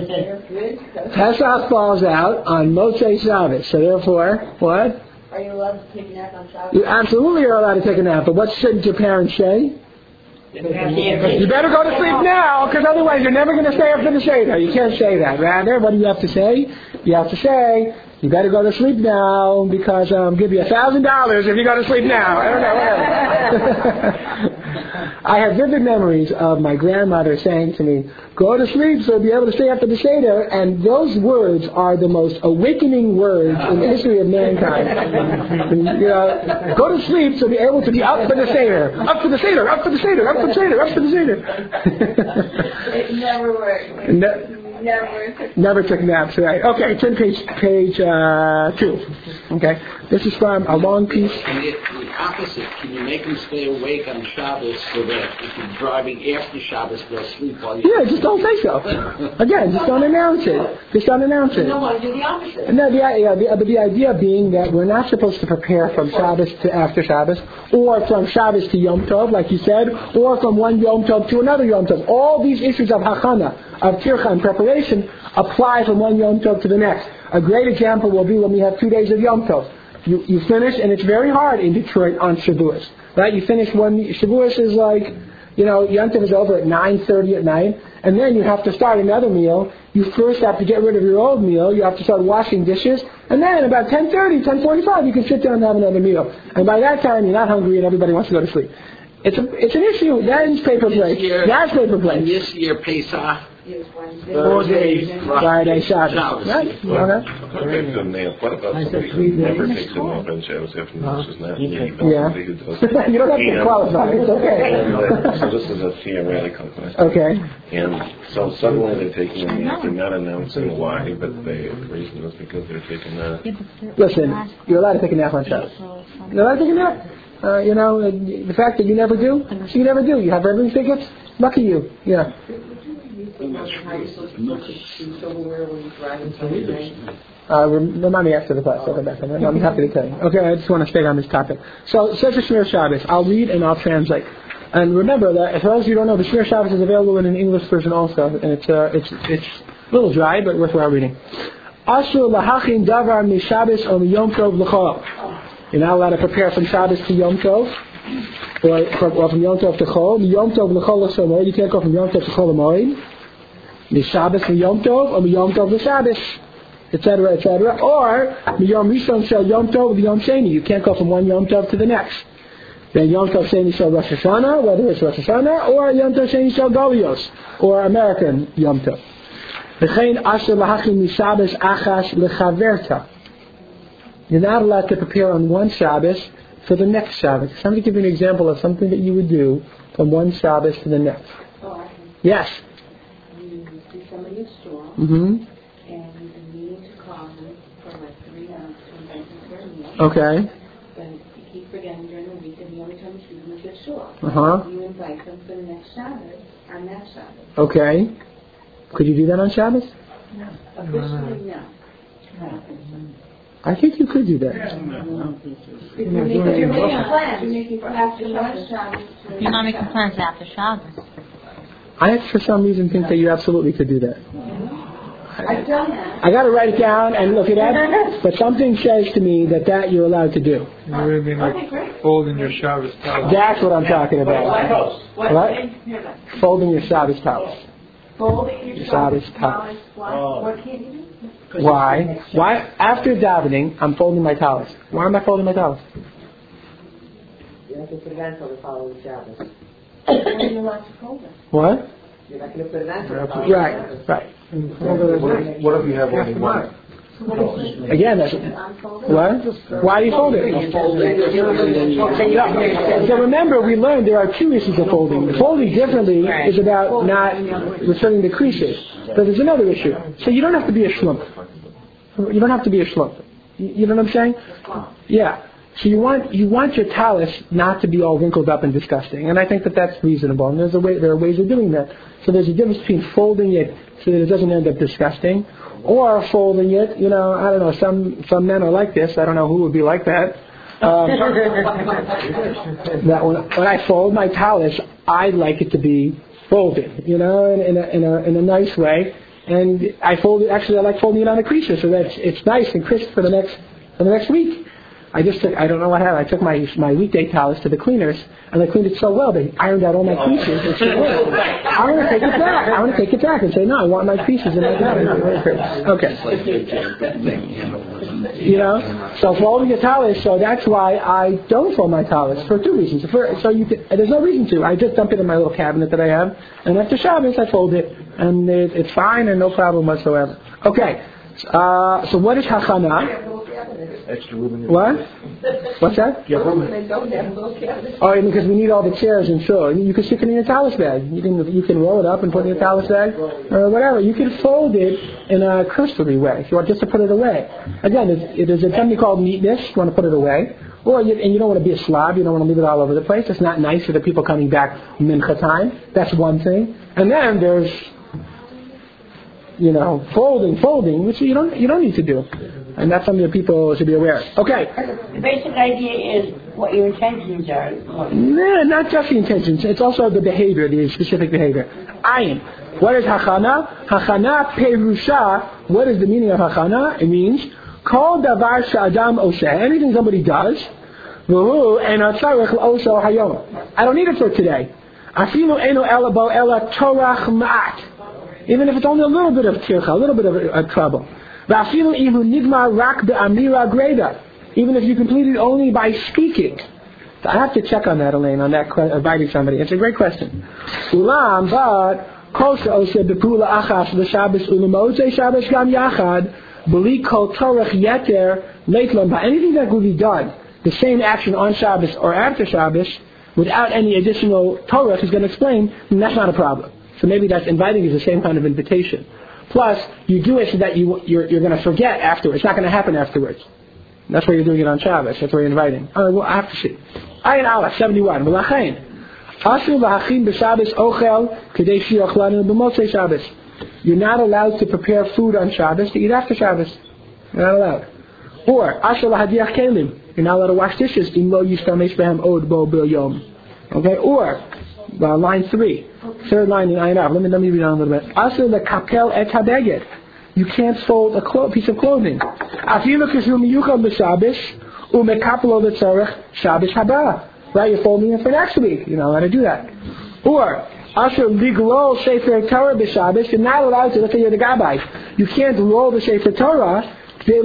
Pesach falls out on Motzei Shabbos. So therefore, what? Are you allowed to take a nap on Shabbos? You absolutely are allowed to take a nap. But what shouldn't your parents say? You better go to sleep now, because otherwise you're never going to stay up for the Seder. You can't say that. Rather, what do you have to say? You have to say, you better go to sleep now, because I'll um, give you a thousand dollars if you go to sleep now. I don't know, whatever. I have vivid memories of my grandmother saying to me, go to sleep so you'll be able to stay after the Seder, and those words are the most awakening words in the history of mankind. You know, go to sleep so you'll be able to be up for the Seder. Up for the Seder, up for the Seder, up for the Seder, up for the Seder. It never worked. Ne- Never. Never took naps, right? Okay, turn page page uh, two. Okay, This is from a long piece. And the, the opposite, can you make them stay awake on Shabbos so that if you're driving after Shabbos, they'll sleep while you... Yeah, just don't say so. Again, just don't announce it. Just don't announce it. No, I do the opposite. No, the, yeah, the, the idea being that we're not supposed to prepare from Shabbos to after Shabbos, or from Shabbos to Yom Tov, like you said, or from one Yom Tov to another Yom Tov. All these issues of Hachana, of Tircha and preparation, apply from one Yom Tov to the next. A great example will be when we have two days of Yom Tov. You, you finish, and it's very hard in Detroit on Shavuos, right? You finish one, Shavuos is like, you know, Yom Tov is over at nine thirty at night, and then you have to start another meal. You first have to get rid of your old meal. You have to start washing dishes, and then about ten thirty, ten forty-five, you can sit down and have another meal. And by that time, you're not hungry, and everybody wants to go to sleep. It's a, it's an issue. That's paper plate. That's paper plate. And this year, Pesach, Four days, Friday, Shabbos. Shabbos. Right? Okay. Okay, so now, what about somebody who never takes a nap on Shabbos after this is not me, but Yeah. somebody who does You don't have to qualify. It's okay. So this is a theoretical question. Okay. And so suddenly they're taking a nap, they're not announcing why, but the reason is because they're taking a... Listen, you're allowed to take a nap on Shabbos. You're allowed to take a nap. Uh, you know, uh, the fact that you never do, so you never do. You have regular tickets, lucky you. Yeah. Uh, remind me after the class. I'll come back on that. I'm happy to tell you. Okay, I just want to stay on this topic. So, Sefer Shmir Shabbos. I'll read and I'll translate. And remember that, as well as you don't know, the Shmir Shabbos is available in an English version also, and it's uh, it's it's a little dry, but worthwhile reading. Asur lahachin davar mishabbos or miyom tov l'chol. You're not allowed to prepare from Shabbos to Yom Tov, or from, or from Yom Tov to Chol. Yom Tov l'chol l'somor. You can't go from Yom Tov to Chol l'moed. Mishabbos to Yom Tov, or Yom Tov to Shabbos, et cetera, et cetera. Or Yom Rishon shel Yom Tov to Yom Sheni. You can't go from one Yom Tov to the next. Then Yom Tov Sheni shel Rosh Hashanah, whether it's Rosh Hashanah, or Yom Tov Sheni shel Golios, or American Yom Tov. V'chein asher lahachin mishabbos achas lechaverta. You're not allowed to prepare on one Shabbos for the next Shabbos. Somebody give me an example of something that you would do from one Shabbos to the next. Oh, Yes. you see somebody in store, Mm-hmm. and you need to call them for like three hours to invite them for a meal. Okay. But you keep forgetting during the week, and the only time you see them is at shore. Uh-huh. You invite them for the next Shabbos, on that Shabbos. Okay. Could you do that on Shabbos? No. Officially, no. I think you could do that. If you're making plans, you're making for after one Shabbos. You're not making plans after Shabbos. I, for some reason, think that you absolutely could do that. I've done that. I got to write it down and look it up, but something says to me that that you're allowed to do. You really mean like folding your Shabbos towel? That's what I'm talking about. What? Folding your Shabbos towels. Folding your Shabbos Shabbos towels. towels. What can't you do? Why? Why? After davening, I'm folding my towels. Why am I folding my towels? You're not going to put it on until the following Shabbos. When you're allowed to fold it. What? You're not going to put it on until the following Right, right. What if you have only one? Again, that's, what? Why do you fold it? So remember, we learned there are two issues of folding. Folding differently is about not returning the creases. But there's another issue. So you don't have to be a schlump. You don't have to be a schlump. You know what I'm saying? Yeah. So you want you want your talus not to be all wrinkled up and disgusting, and I think that that's reasonable. And there's a way there are ways of doing that. So there's a difference between folding it so that it doesn't end up disgusting, or folding it. You know, I don't know. Some some men are like this. I don't know who would be like that. Um, that when when I fold my talus, I like it to be folded. You know, in, in a in a in a nice way. And I fold it. Actually, I like folding it on the creases so that it's, it's nice and crisp for the next for the next week. I just took, I don't know what happened. I took my my weekday towels to the cleaners, and they cleaned it so well. They ironed out all my creases. It's so well. I want to take it back. I want to take it back and say, no, I want my creases in my towels. Okay. You know, so folding your towels, so that's why I don't fold my towels for two reasons. For, so you can, there's no reason to. I just dump it in my little cabinet that I have, and after Shabbos I fold it, and it, it's fine and no problem whatsoever. Okay. Uh, so what is hachana? Extra room in your What? What's that? Yeah, room. They don't have little cabinets. Oh, because we need all the chairs and so you can stick it in your talus bag. You can you can roll it up and put it in your talus bag or whatever. You can fold it in a cursory way if you want just to put it away. Again, it, it is a technique called neatness. You want to put it away, or you, and you don't want to be a slob. You don't want to leave it all over the place. It's not nice for the people coming back mincha time. That's one thing. And then there's you know folding, folding, which you don't you don't need to do. And that's something that people should be aware of. Okay. The basic idea is what your intentions are. No, not just the intentions. It's also the behavior, the specific behavior. Ayin. What is hachana? Hachana perusha. What is the meaning of hachana? It means kol davar she'adam oseh. Anything somebody does. V'hu and atzarech l'oso hayom. I don't need it for today. Afilu eno ela bo ela torach ma'at. Even if it's only a little bit of tircha, a little bit of uh, trouble. Even if you complete it only by speaking. So I have to check on that, Elaine, on that inviting somebody. It's a great question. Ulam, but kosher oseh bepula achas l'shabbos ulamotze shabbos gam yachad b'li kol torach yeter leitlon. By anything that will be done, the same action on Shabbos or after Shabbos, without any additional Torah, he's going to explain, then that's not a problem. So maybe that's inviting is the same kind of invitation. Plus, you do it so that you, you're, you're going to forget afterwards. It's not going to happen afterwards. That's why you're doing it on Shabbos. That's why you're inviting. All right, well, I have to see. Ayin Allah, seventy-one. You're not allowed to prepare food on Shabbos to eat after Shabbos. You're not allowed. Or, you're not allowed to wash dishes. Okay, or, uh, line three. Third line in Ayin Av. Let me, let me read on a little bit. Asur lekapel et habeged. You can't fold a clo- piece of clothing. Afilu kishu miyuchad b'Shabbos umekapelo v'tzorech Shabbos haba. Right, you're folding it for next week. You're not allowed to do that. Or asur liglo sefer Torah b'Shabbos. You're not allowed to. Let's say you're the gabbai. You can't roll the sefer Torah.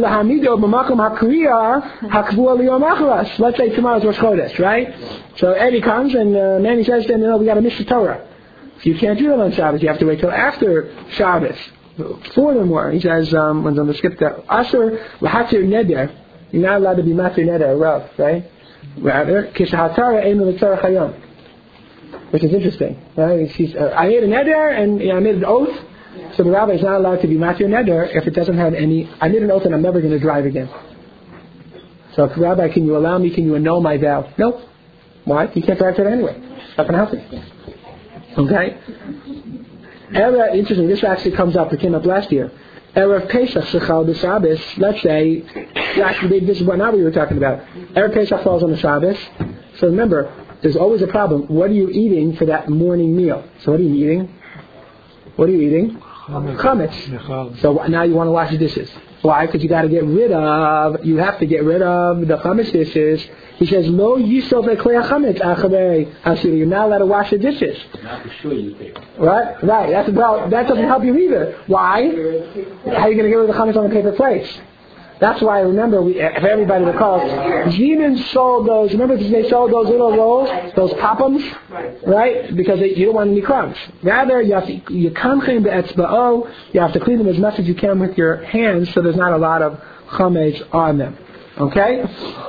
Let's say tomorrow's Rosh Chodesh, right? So Eddie comes and uh, Manny says to him, "No, we got to miss the Torah. So you can't do that on Shabbos. You have to wait till after Shabbos." Furthermore, he says, um, when I'm going to skip that, Asher l'hatir neder. You're not allowed to be matir neder, rough, right? Rather, kishatara einu l'tzarech hayom, which is interesting, right? She's, uh, I made a neder and you know, I made an oath. So the rabbi is not allowed to be matir neder if it doesn't have any. I made an oath and I'm never going to drive again. So, Rabbi, can you allow me? Can you annul my vow? Nope. Why? You can't drive today anyway. It's not going to happen. Okay. Erev, interesting. This actually comes up. It came up last year. Erev Pesach Shechal b'Shabbos. Let's say, actually, this is what now we were talking about. Erev Pesach falls on the Shabbos. So remember, there's always a problem. What are you eating for that morning meal? So what are you eating? What are you eating? Chametz. So now you want to wash the dishes. Why? Because you got to get rid of, you have to get rid of the chametz dishes. He says, "Lo yisov eklei chametz achavei asur." You're not allowed to wash the dishes. Not for sure you paper. Right, right. That's well. That doesn't help you either. Why? How are you going to get rid of the chametz on the paper plates? That's why I remember, we, if everybody recalls, Zeman sold those, remember they sold those little rolls, those popums, right? Because they, you don't want any crumbs. Rather, you have to, you kamchem be'etzba'o, you have to clean them as much as you can with your hands so there's not a lot of chametz on them. Okay?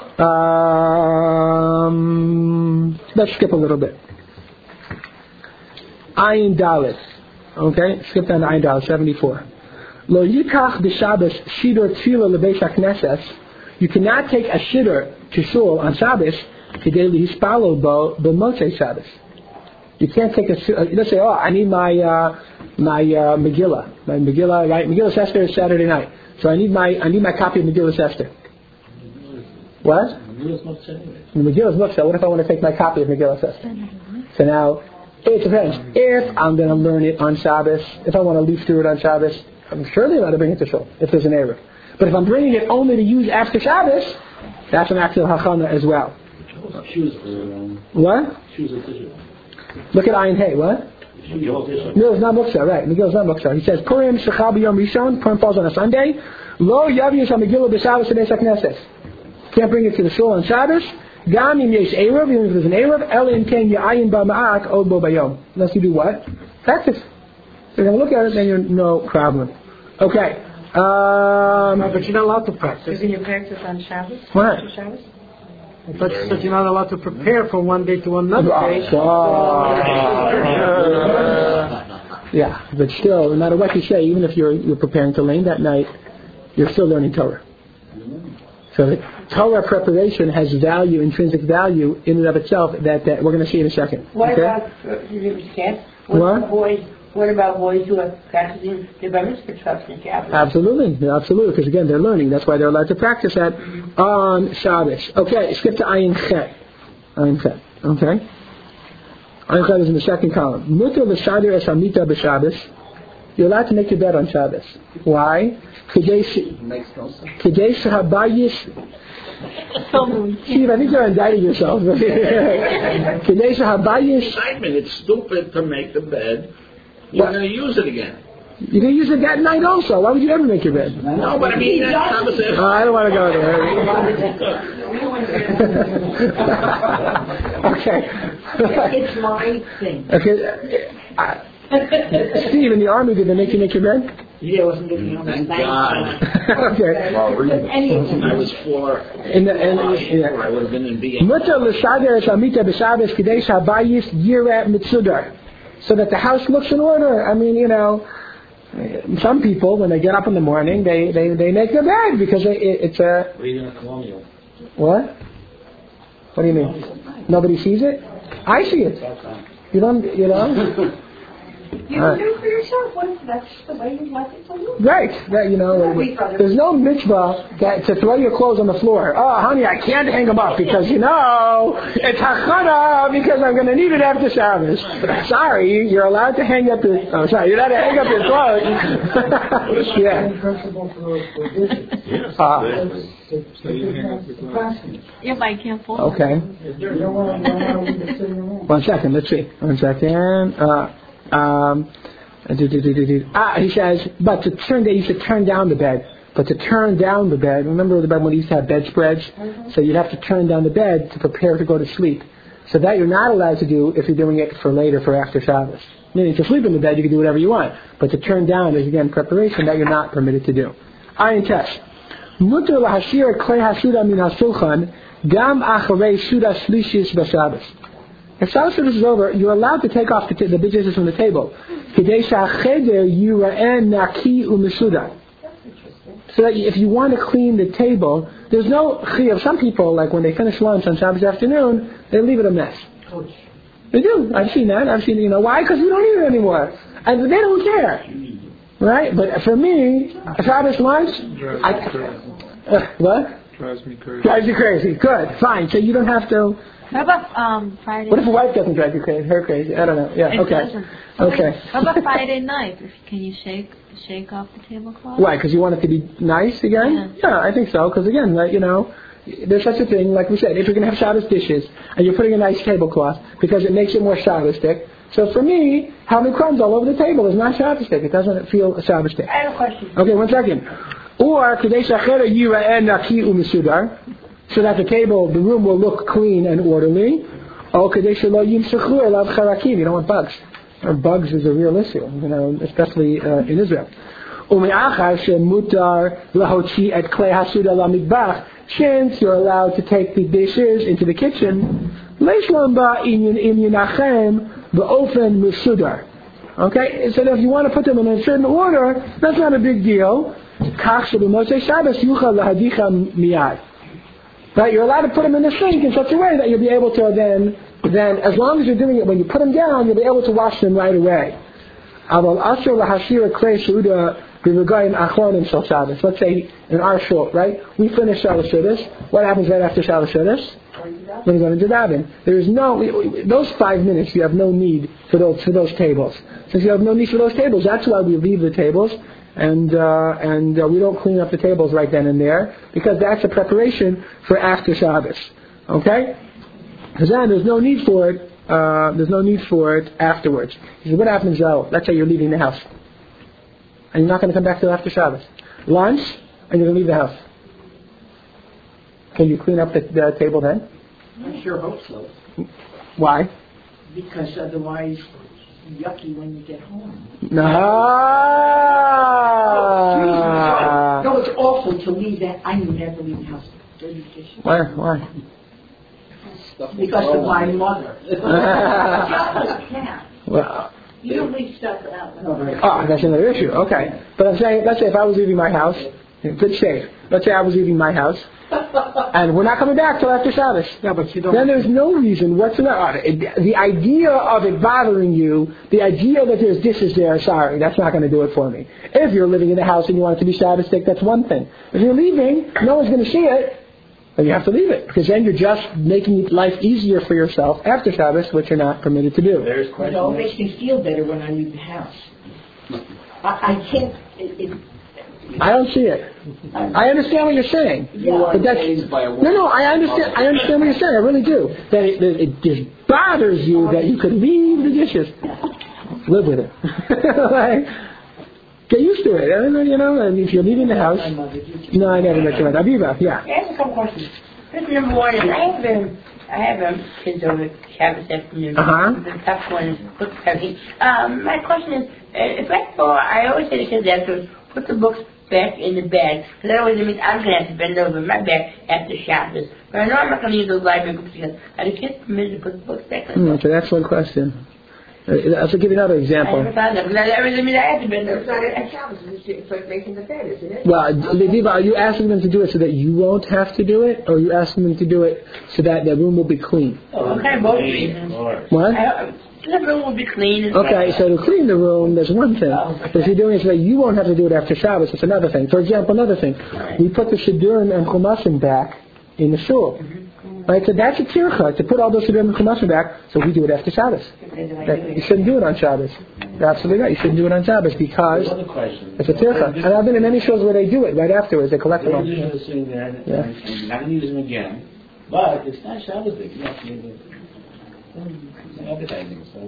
Um, let's skip a little bit. Ayin Dalet. Okay? Skip down to Ayin Dalet, seventy-four. Lo yikach b'Shabbos shidor tefillah lebeis hakneses. You cannot take a shidor to shul on Shabbos kedei lihispalo bo b'motzei Shabbos. You can't take a. Let's say, oh, I need my uh, my uh, Megillah, my Megillah, right? Megillah Esther is Saturday night, so I need my I need my copy of Megillah Esther. What? Megillah Esther. What if I want to take my copy of Megillah Esther? So now, it depends. If I'm going to learn it on Shabbos, if I want to leaf through it on Shabbos, I'm surely allowed to bring it to shul if there's an error. But if I'm bringing it only to use after Shabbos, that's an act of hachana as well. What? Look at Ayin Hey. What? No, it's not Muktzah, right? Megillah is not Muktzah. He says, Purim shechal b'yom rishon. Purim falls on a Sunday. Lo yavius ha-Megillah b'Shabbos b'beis hakneses. Can't bring it to the shul on Shabbos. Gam im yesh erev, even if there's an erev, el im ken ya'ayin ba'ma'ak od bo bayom. Unless you do what? Practice. So you're going to look at it, then you're no problem. Okay. Um, No, but you're not allowed to practice. Isn't your practice on Shabbos? What? After Shabbos? I thought you said you're not allowed to prepare from one day to another day. Yeah, but still, no matter what you say, even if you're you're preparing to lane that night, you're still learning Torah. So the Torah preparation has value, intrinsic value in and of itself that, that we're going to see in a second. What okay? about, uh, you can't, what, What? about boys, what about boys who are practicing the Bar Mitzvah trucks in Shabbos? Absolutely, yeah, absolutely, because again, they're learning. That's why they're allowed to practice that on Shabbos. Okay, skip to Ayin Chet. Ayin Chet, okay? Ayin Chet is in the second column. Mutter l'shader es hamita b'Shabbos. You're allowed to make your bed on Shabbos. Why? Kedei shehabayis. Steve, I think you're indicting yourself. Kedei shehabayis. Excitement. It's stupid to make the bed. You're going to use it again. You're going to use it that night also. Why would you ever make your bed? No, but I mean, that's Shabbos. Oh, I don't want to go there. Okay. It's my thing. Okay. Uh, Steve, in the army, did they make you make your bed? Yeah, I wasn't getting on the Thank night. God. Okay. Anything. I was four. In the, in, yeah. I would have been in B A. Mutter l'shader es hamita b'Shabbos kedei shehabayis yireh mitzudar. So that the house looks in order. I mean, you know, some people, when they get up in the morning, they, they, they make their bed because it, it, it's a... Reading a colonial. What? What do you mean? Nobody sees it? I see it. You don't, you know? You can do it for yourself. What if that's the way you like it to look? Right. That, you know, there's no mitzvah that, to throw your clothes on the floor. Oh, honey, I can't hang them up because, you know, it's hachana because I'm going to need it after Shabbos. Sorry, you're allowed to hang up your, oh, sorry, you're allowed to hang up your clothes. Yeah. Uh, Yeah, but I can't fold. okay. One second, let's see. One second. Uh, Um, do, do, do, do, do. Ah, he says, but to turn, they used to turn down the bed. But to turn down the bed, remember the bed when they used to have bedspreads? Mm-hmm. So you'd have to turn down the bed to prepare to go to sleep. So that you're not allowed to do if you're doing it for later, for after Shabbos. Meaning to sleep in the bed, you can do whatever you want. But to turn down is again preparation that you're not permitted to do. Ayin test. Mutter lahashir klei hasuda min hasulchan gam acharei suda shlishis b'Shabbos. If Shabbos service is over, you're allowed to take off the, t- the dishes from the table. So that if you want to clean the table, there's no chiyuv. Some people, like when they finish lunch on Shabbos afternoon, they leave it a mess. They do. I've seen that. I've seen, you know, why? Because we don't need it anymore. And they don't care. Right? But for me, Shabbos lunch, I, uh, what? Drives me crazy. Drives you crazy. Good. Fine. So you don't have to... What about um, Friday? What if a wife doesn't drive you crazy? Her crazy? I don't know. Yeah. It Okay. doesn't. Okay. What about Friday night? Can you shake shake off the tablecloth? Why? Because you want it to be nice again? Yeah. Yeah, I think so. Because again, like, you know, there's such a thing. Like we said, if you're going to have Shabbos dishes and you're putting a nice tablecloth because it makes it more Shabbos-tic. So for me, having crumbs all over the table is not Shabbos-tic. It doesn't feel Shabbos-tic. I have a question. Okay, one second. Or kadei shachera yira'eh naki u'mesudar, so that the table, the room will look clean and orderly. Oh, kadei shelo yimsechu elav charakim. You don't want bugs. Or bugs is a real issue, you know, especially uh, in Israel. Ume'achar shemutar lahotzi et klei hasuda lamidbach. Since you're allowed to take the dishes into the kitchen, leishlam ba imyunachem ba'ofen mesudar. Okay, so if you want to put them in a certain order, that's not a big deal. Kach sheb'motzei Shabbos yuchal lahadicha miyad. But you're allowed to put them in the sink in such a way that you'll be able to then, then as long as you're doing it, when you put them down, you'll be able to wash them right away. Let's say in our shul, right? We finish Shabbos Seudos. What happens right after Shabbos Seudos? We're going to daven. There is no, those five minutes you have no need for those, for those tables. Since you have no need for those tables, that's why we leave the tables. And uh, and uh, we don't clean up the tables right then and there because that's a preparation for after Shabbos. Okay? Because then there's no need for it. Uh, there's no need for it afterwards. He says, what happens though? Let's say you're leaving the house, and you're not going to come back till after Shabbos. Lunch, and you're going to leave the house. Can you clean up the, the table then? I sure hope so. Why? Because otherwise, yucky when you get home. No. No, it's awful to leave that. I never leave the house with dirty dishes. Why? Why? Because of my mother. Yeah. Well, You don't leave stuff out. oh, that's another issue. Okay. But I'm saying, let's say if I was leaving my house, good safe. Let's say I was leaving my house, and we're not coming back till after Shabbos. Yeah, but you don't. Then there's no reason whatsoever. It, the idea of it bothering you, the idea that there's dishes there, sorry, that's not going to do it for me. If you're living in the house and you want it to be Shabbos, that's one thing. If you're leaving, no one's going to see it, then you have to leave it. Because then you're just making life easier for yourself after Shabbos, which you're not permitted to do. There's You question. know, it makes me feel better when I leave the house. I, I can't... It, it, I don't see it. I understand what you're saying. Yeah. But that's, no, no, I understand. I understand what you're saying. I really do. That it, that it just bothers you that you could leave the dishes. Live with it. Like, get used to it. I don't know, you know, and if you're leaving the house. No, I never met your mother. Aviva, yeah. I have a couple questions. Question number one is I have um, I have um, kids over Shabbos afternoon. Uh-huh. The tough one is book heavy. Um, my question is, uh, if I thought, I always say to kids afterwards, put the books back in the bag. Because that always means I'm going to have to bend over my bag after Shabbos. But I know I'm not going to use those library books again. Are the kids permitted to put the books back in the Mm, bag? that's an excellent question. Uh, I'll give you another I example. never found that. Because that always means I have to bend over. It's not at Shabbos. It's it's like making the bed, isn't it? Well, Aviva, are you asking them to do it so that you won't have to do it? Or are you asking them to do it so that the room will be clean? Oh, I'm kind of both reasons. What? I, the room will be clean. And Okay, so to clean the room, there's one thing. But if you're doing it so that you won't have to do it after Shabbos, it's another thing. For example, another thing. We put the Siddurim and Chumasim back in the shul. Right, so that's a tircha, to put all those Siddurim and Chumasim back, so we do it after Shabbos. That, you shouldn't do it on Shabbos. You're absolutely right, you shouldn't do it on Shabbos because Another question. it's a tircha. And I've been in many shows where they do it right afterwards, they collect them all. You're just sitting there and Yeah. and you're not going to use them again. But it's not Shabbos day. You have to use it. It's advertising. So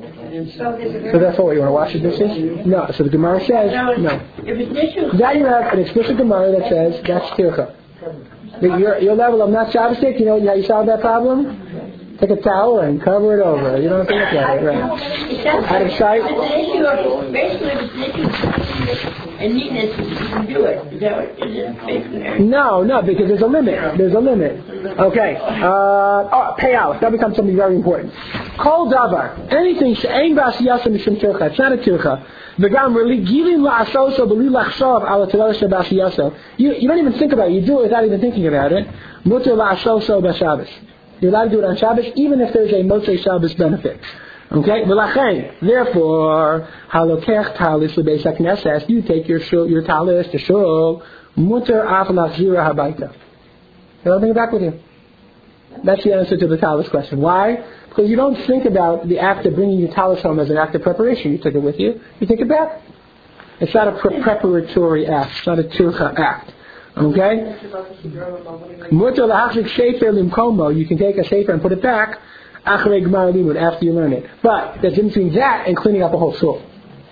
So therefore, what, you want to wash the dishes? No, so the Gemara says, no. If it's dishes, Then you have an explicit Gemara that says, that's tircha. Your, your level of not Shabbos day, you know how you solve that problem? Take a towel and cover it over. You don't have to look at it, right? Out of sight. It's an issue of, basically, if it's an issue of and neatness, you can do it. Is that what it is? Basically. No, no, because there's a limit. There's a limit. Okay. Uh, oh, pay out. That becomes something very important. Kol davar. Anything she'ein b'asiyasa mishum tircha. It's not a tircha. V'gam really giving la'asoso b'li lachshav ala tirah she'b'asiyasa. You you don't even think about it. You do it without even thinking about it. Muter la'asoso b'Shabbos. You're allowed to do it on Shabbos, even if there's a Motzei Shabbos benefit. Okay? V'lachein. Therefore, halokech talis l'beis hakneses. You take your shul, your talis to shul. Muter af lachzira habayta. You don't bring it back with you. That's the answer to the talis question. Why? Because you don't think about the act of bringing your talis home as an act of preparation. You take it with you. You take it back. It's not a pre- preparatory act. It's not a tircha act. Okay? Mutter lahachzik sefer limkomo. You can take a sefer and put it back achrei gmar limud, after you learn it. But there's a difference between that and cleaning up a whole shul.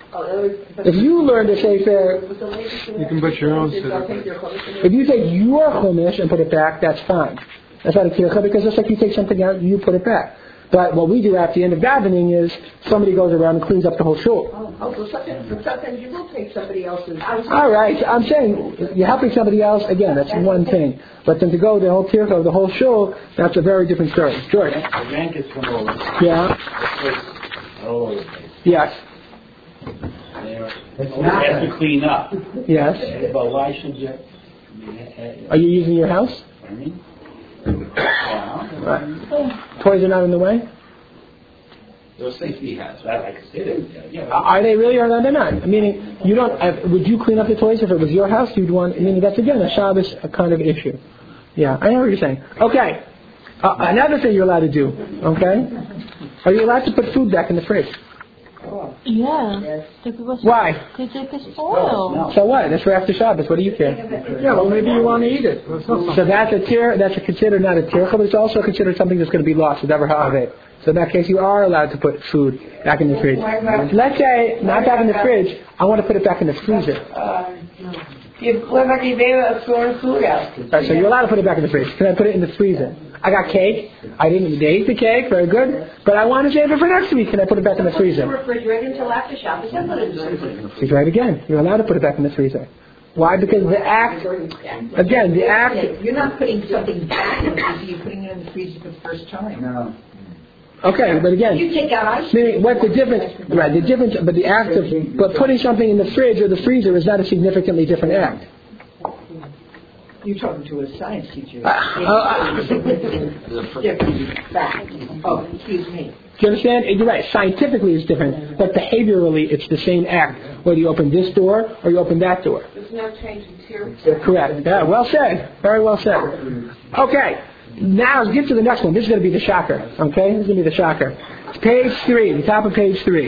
If you learn the sefer, You can put your own siddur. if you take your chumash and put it back, that's fine. That's not a tircha because just like you take something out, you put it back. But what we do at the end of davening is somebody goes around and cleans up the whole shul. Oh, oh, so sometimes, so sometimes you will take somebody else's. All right, I'm saying you're helping somebody else. Again, that's one thing. But then to go the whole tircha of the whole shul, that's a very different story. George. the grandkids come over. Yeah. It's all over the place. Yes. They have to clean up. Yes. But why should you? Are you using your house? I mean, Right. Toys are not in the way. those safety hats. I like to say that. Yeah. Are they really or are they not? Meaning, you don't. Uh, would you clean up the toys if it was your house? You'd want. Meaning, that's again a Shabbos a kind of issue. Yeah, I know what you're saying. Okay. Uh, another thing you're allowed to do. Okay. Are you allowed to put food back in the fridge? Yeah. Why? Because it could spoil. So what? That's for after Shabbos. What do you care? Yeah, well, maybe you want to eat it. So that's a tir. That's a considered not a tircha, but it's also considered something that's going to be lost. Never have it. So in that case, you are allowed to put food back in the fridge. Let's say not back in the fridge. I want to put it back in the freezer. What about the baby of throwing food out? Right, so you're allowed to put it back in the fridge. Can I put it in the freezer? I got cake. I didn't eat the cake. Very good. But I want to save it for next week. Can I put it back in the freezer? Put it in the refrigerator until after Shabbos. Then put it in the freezer. He's right again. You're allowed to put it back in the freezer. Why? Because the act, again, the act... You're not putting something back in the freezer. You're putting it in the freezer for the first time. No. Okay, but again... You take out ice Meaning, cream. what the difference... Right, the difference... But the act of... But putting something in the fridge or the freezer is not a significantly different act. You're talking to a science teacher. Uh, uh, Different fact. Oh, excuse me. Do you understand? You're right. Scientifically it's different. But behaviorally it's the same act. Whether you open this door or you open that door. There's no change in theory. Correct. Yeah, well said. Very well said. Okay. Now let's get to the next one. This is going to be the shocker. Okay? This is going to be the shocker. It's page three. The top of page three.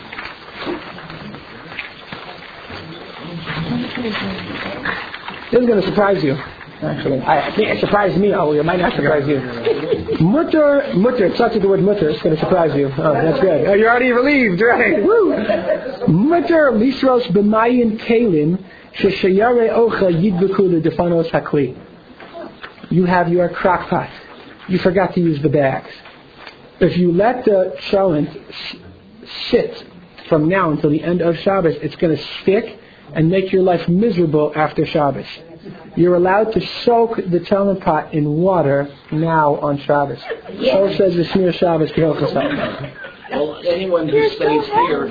This is going to surprise you. Actually, I think it surprised me. Oh, it might not surprise you. Mutter, mutter. It's such a the word mutter. It's going to surprise you. Oh, that's good. Oh, you're already relieved, right? Woo! Mutter lisros b'mayin kelim sheshayare ocha yidbeku ledefanos hakli. You have your crock pot. You forgot to use the bags. If you let the cholent sit from now until the end of Shabbos, it's going to stick and make your life miserable after Shabbos. You're allowed to soak the cholent pot in water now on Shabbos. So says the Shmir Shabbos Kehilchos. Well, anyone who stays here,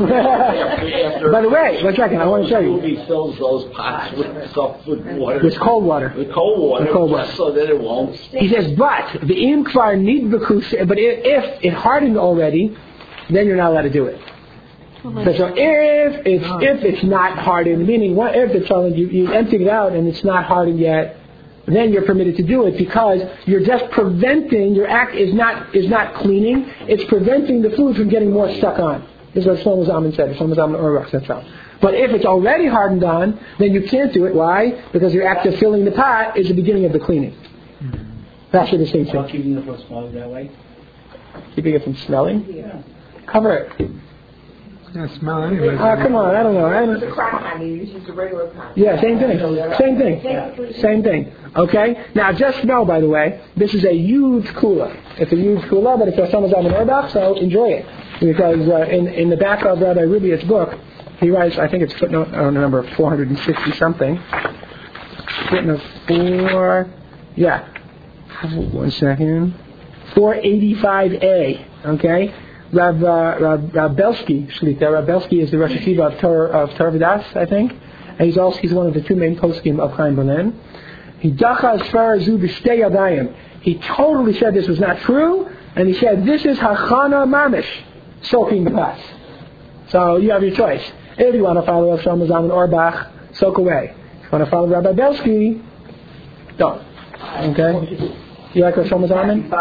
after, after by the way, one second, I want to show you. He fills those pots with soft with water. With cold water. With cold water. With cold water. So that it won't. He says, but the im kvar nidbeku, but if it hardened already, then you're not allowed to do it. So, so if it's if it's not hardened, meaning what if the cholent you, you emptied it out and it's not hardened yet, then you're permitted to do it because you're just preventing, your act is not is not cleaning, it's preventing the food from getting more stuck on. This is what Shlomo Zalman said, Shlomo Zalman Auerbach said so. But if it's already hardened on, then you can't do it. Why? Because your act of filling the pot is the beginning of the cleaning. That's the distinction. About keeping it from smelling that way? Keeping it from smelling? Yeah. Cover it. Yeah, smell anyway. Oh, come on, I don't know. I don't... The crock pot, you use the regular pot. Yeah, same thing. Same thing. Same thing. Okay? Now, just know, by the way, this is a huge kula. It's a huge kula, but it's a Shlomo Zalman Auerbach, so enjoy it. Because uh, in, in the back of Rabbi Rubia's book, he writes, I think it's footnote, I don't remember, four hundred sixty something. Footnote four, yeah. One second. four eighty-five A, okay? Rav, uh, Rav, Rav Belsky, Shlita. Rav Belsky is the Rosh Hashiva of Torah of Torah V'das, I think. And he's also he's one of the two main poskim of Chaim Berlin. He dacha asfar zu b'shtei yadayim. He totally said this was not true, and he said this is hachana mamish, soaking the pots. So you have your choice. If you want to follow Rav Shlomo Zalman Auerbach, soak away. If you want to follow Rabbi Belsky, don't. Okay. You like Rav Shlomo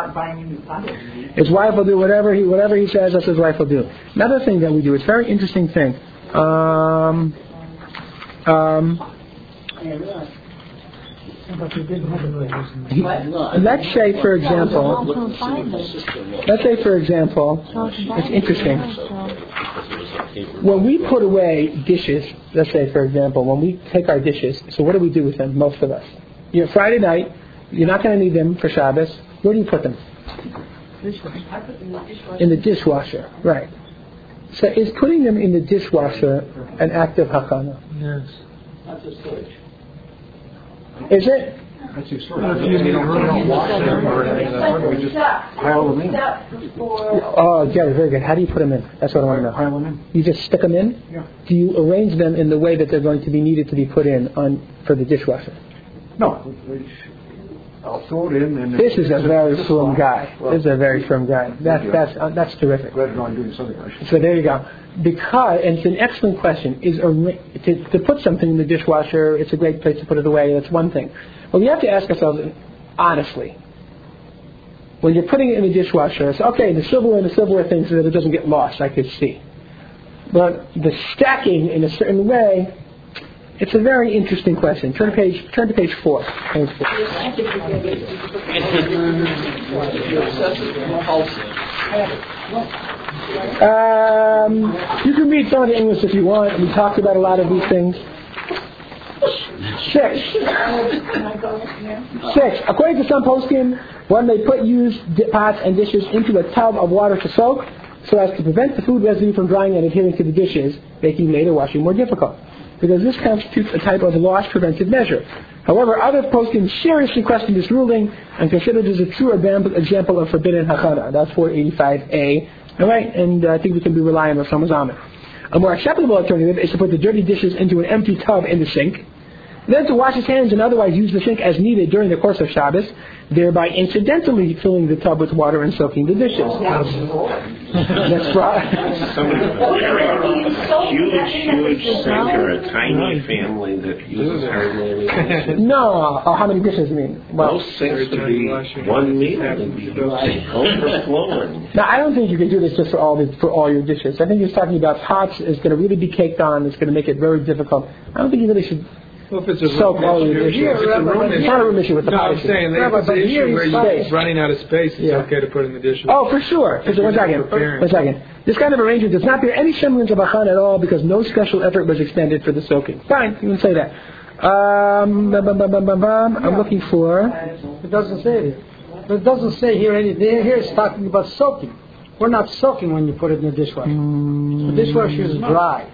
Zalman? His wife will do whatever he whatever he says. That's his wife will do. Another thing that we do. It's a very interesting thing. Um, um, he, let's say, for example, let's say, for example, it's interesting. When we put away dishes, let's say, for example, when we take our dishes, so what do we do with them? Most of us. You know, Friday night. You're not going to need them for Shabbos. Where do you put them? In the dishwasher, right. So is putting them in the dishwasher an act of hakana? Yes. That's a storage. Is it? That's your storage. You don't wash them or anything. That's we just pile them in. Oh, Jerry, very good. How do you put them in? That's what I want to know. Pile them in. You just stick them in? Yeah. Do you arrange them in the way that they're going to be needed to be put in on for the dishwasher? No. I'll throw it in. And this is a very firm guy. Well, this is a very firm guy. That's that's uh, that's terrific. Glad I'm doing something. So there you go. Because, and it's an excellent question. Is a, to, to put something in the dishwasher? It's a great place to put it away. That's one thing. Well, we have to ask ourselves honestly. When you're putting it in the dishwasher, it's okay. The silverware and the silverware thing so that it doesn't get lost. I could see. But the stacking in a certain way. It's a very interesting question. Turn to page. Turn to page four. Page four. um, you can read some of the English if you want. We talked about a lot of these things. Six. Six. According to some poskim, when they put used di- pots and dishes into a tub of water to soak, so as to prevent the food residue from drying and adhering to the dishes, making later washing more difficult. Because this constitutes a type of loss preventive measure. However, other poskim seriously question this ruling and consider this a true example of forbidden hachana. That's four eighty-five A. All right, and uh, I think we can be reliant on some Mazamet. A more acceptable alternative is to put the dirty dishes into an empty tub in the sink, then to wash his hands and otherwise use the sink as needed during the course of Shabbos, thereby incidentally filling the tub with water and soaking the dishes. That's right. Huge, huge sink or a tiny family that uses hardly. No, oh, how many dishes you mean? Well, Those sinks to be one meal and be overflowing. now I don't think you can do this just for all the, for all your dishes. I think he's talking about pots is going to really be caked on. It's going to make it very difficult. I don't think you really should. Well, if it's a soak room all issue, your dishes. if it's a room It's not a room issue with the no, pot I'm issue. saying that Yeah, if but- it's but an here issue where he's you're space. running out of space, it's Yeah. okay to put in the dishes. Oh, for sure. For sure. One second. One second. This kind of arrangement does not bear any semblance of achan at all because no special effort was expended for the soaking. Fine, you can say that. Um, bum, bum, bum, bum, bum, bum. I'm looking for. It doesn't say it. It doesn't say here anything. Here it's talking about soaking. We're not soaking when you put it in the dishwasher. Mm. The dishwasher is dry.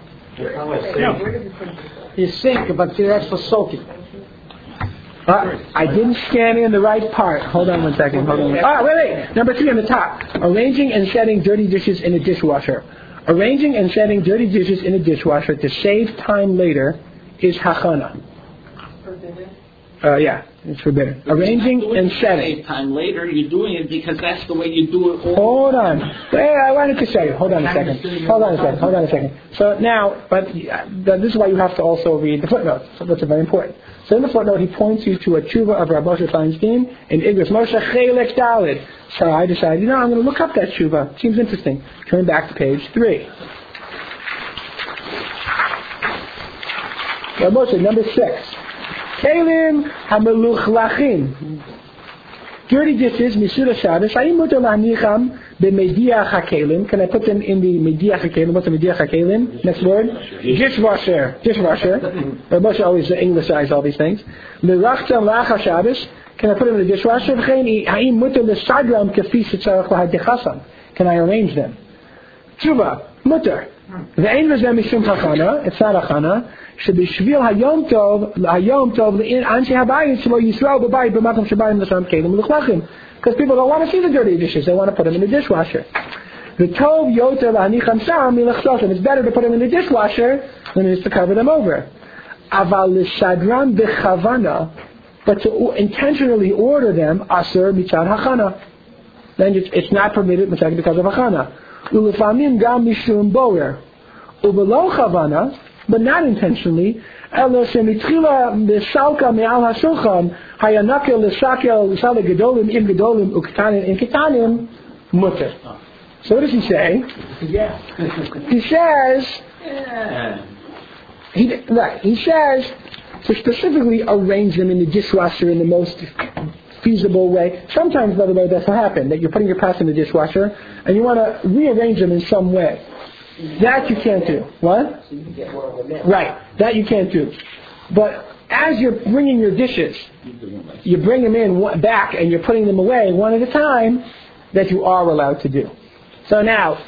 You sink, but that's for soaking. Uh, I didn't scan in the right part. Hold on one second. Hold on. Ah, wait, wait. Number three on the top. Arranging and setting dirty dishes in a dishwasher. Arranging and setting dirty dishes in a dishwasher to save time later is hachana. Uh, yeah, it's forbidden. Arranging and setting. Save time later, you're doing it because that's the way you do it all. Hold on. Wait, I wanted to say. Hold on a second. Hold on a second. Hold on a second. So now, but uh, this is why you have to also read the footnote. So that's very important. So in the footnote, he points you to a tshuva of Rav Moshe Feinstein in Igros Moshe Chelek Daled. So I decided, you know, I'm going to look up that tshuva. Seems interesting. Turn back to page three. Rav Moshe, number six. Kelim hameluchlachim. Dirty dishes, Misura Shabbos. Hayim mutar lahnicham b'mediach hakelim. Can I put them in the mediach hakelim? What's the mediach hakelim? Next word. Dishwasher. Dishwasher. Rav Moshe always anglicize all these things. Merachtam lacha Shabbos. Can I put them in the dishwasher? Hayim mutar l'sadram kafi shetzarach lahadechasam. Can I arrange them? Tshuva. Mutar. Ve'ein v'zeh mishum hachana. It's not hachana. שבשביל היום טוב, היום טוב, לאנשי הבית שלא ישרעו בבית במקום שבאים לשם כלים מלוכלכים. Because people don't want to see the dirty dishes, they want to put them in the dishwasher. וטוב יותר להניחם שם מלחשושם. It's better to put them in the dishwasher than it is to cover them over. אבל לשדרם בכוונה, but to intentionally order them, אסר מצד הכנה. Then it's, it's not permitted because of הכנה. ולפעמים גם משום בורר. ובלא כוונה, but not intentionally, אלא שמתחילה לסלקה מעל השולחן, הינקל לסקל לסל גדולים עם גדולים וקטנים עם קטנים, mutter. So what does he say? Yeah. He says, Yeah. he, right, he says to specifically arrange them in the dishwasher in the most feasible way. Sometimes, by the way, that's what happens, that you're putting your pots in the dishwasher and you want to rearrange them in some way. That you can't do. What? Right. That you can't do. But as you're bringing your dishes, you bring them in one, back and you're putting them away one at a time, that you are allowed to do. So now,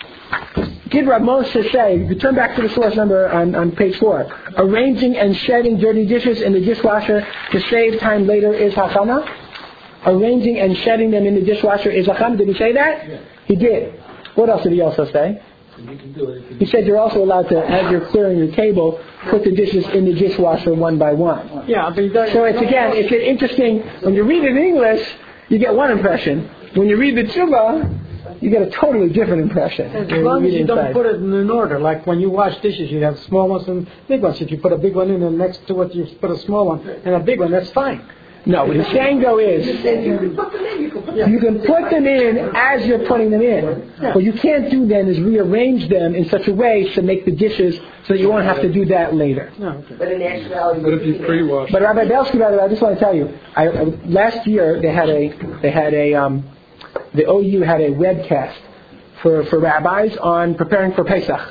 did Rav Moshe say, you turn back to the source number on, on page four, arranging and setting dirty dishes in the dishwasher to save time later is hachana? Arranging and setting them in the dishwasher is hachana? Did he say that? Yeah. He did. What else did he also say? You can do it. He said you're also allowed to, as you're clearing your table, put the dishes in the dishwasher one by one. Yeah, but he does, So it's again, it's interesting, when you read it in English, you get one impression. When you read the tshuva, you get a totally different impression. as long as you don't put it in an order. Like when you wash dishes, you have small ones and big ones. If you put a big one in and next to it you put a small one and a big one, that's fine. No, what he's saying though is, You can put them in, you can put them you can put them in as you're putting them in. What you can't do then is rearrange them in such a way to make the dishes so that you won't have to do that later. No, okay. But in actuality, But if you pre-wash, But Rabbi Belsky, by the way, I just want to tell you, I, I, last year they had a, they had a, um, the O U had a webcast for, for rabbis on preparing for Pesach.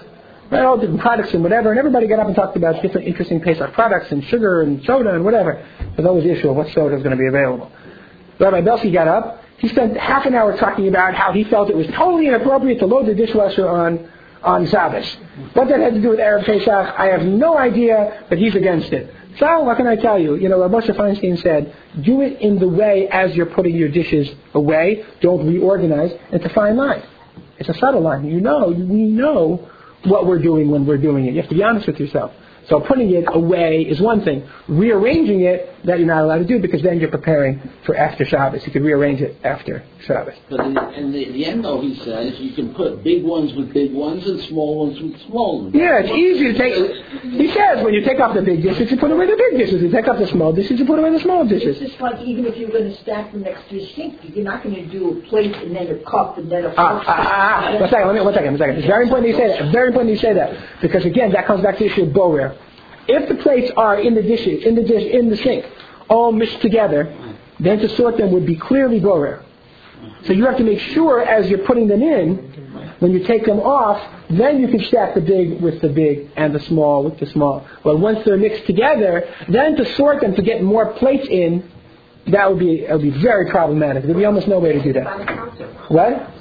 right, all different products and whatever, and everybody got up and talked about different interesting Pesach products and sugar and soda and whatever. There's always the issue of what soda is going to be available. Rabbi Belsky got up. He spent half an hour talking about how he felt it was totally inappropriate to load the dishwasher on on Shabbos. What that had to do with Erev Pesach, I have no idea, but he's against it. So, what can I tell you? You know, Rabbi Moshe Feinstein said, do it in the way as you're putting your dishes away. Don't reorganize. It's a fine line. It's a subtle line. You know, we know what we're doing when we're doing it. You have to be honest with yourself. So putting it away is one thing. Rearranging it, that you're not allowed to do, because then you're preparing for after Shabbos. You could rearrange it after Shabbos. But in, in the, the end, though, he says, you can put big ones with big ones and small ones with small ones. Yeah, it's easy to take. He says when you take off the big dishes, you put away the big dishes. You take off the small dishes, you put away the small dishes. It's just like even if you're going to stack them next to your sink, you're not going to do a plate and then a cup and then a fork. Ah, ah, ah, ah. One second, let me, one second, one second. It's very important that you say that. It's very important that you say that. Because again, that comes back to the issue of borer. If the plates are in the dishes, in the dish, in the sink, all mixed together, then to sort them would be clearly borer. So you have to make sure as you're putting them in, when you take them off, then you can stack the big with the big and the small with the small. But once they're mixed together, then to sort them to get more plates in, that would be it would be very problematic. There'd be almost no way to do that. What?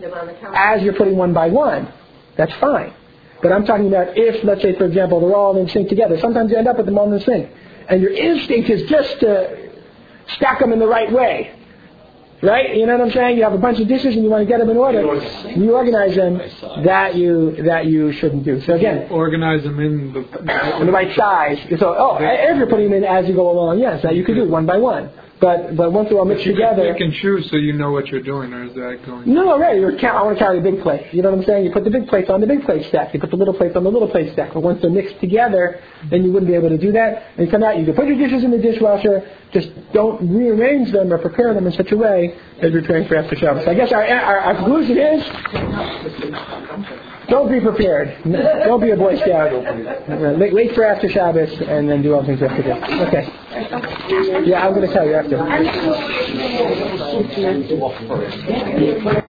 As you're putting one by one, that's fine. But I'm talking about if, let's say, for example, they're all in sync together. Sometimes you end up with them all in the sink. And your instinct is just to stack them in the right way. Right? You know what I'm saying? You have a bunch of dishes and you want to get them in order. You organize them. That you that you shouldn't do. So again, organize them in the in the right size. So oh, if you're putting them in as you go along, yes, that you could do one by one. But but once they're all mixed you together, you can choose so you know what you're doing, or is that going? No, no, right. You're, I want to carry the big plate. You know what I'm saying? You put the big plates on the big plate stack. You put the little plates on the little plate stack. But once they're mixed together, then you wouldn't be able to do that. And you come out, you can put your dishes in the dishwasher. Just don't rearrange them or prepare them in such a way as you're preparing for after Shabbos. So I guess our, our, our conclusion is: don't be prepared. Don't be a Boy Scout. Wait, wait for after Shabbos and then do all things you have to do. Okay. Yeah, I'm going to tell you after.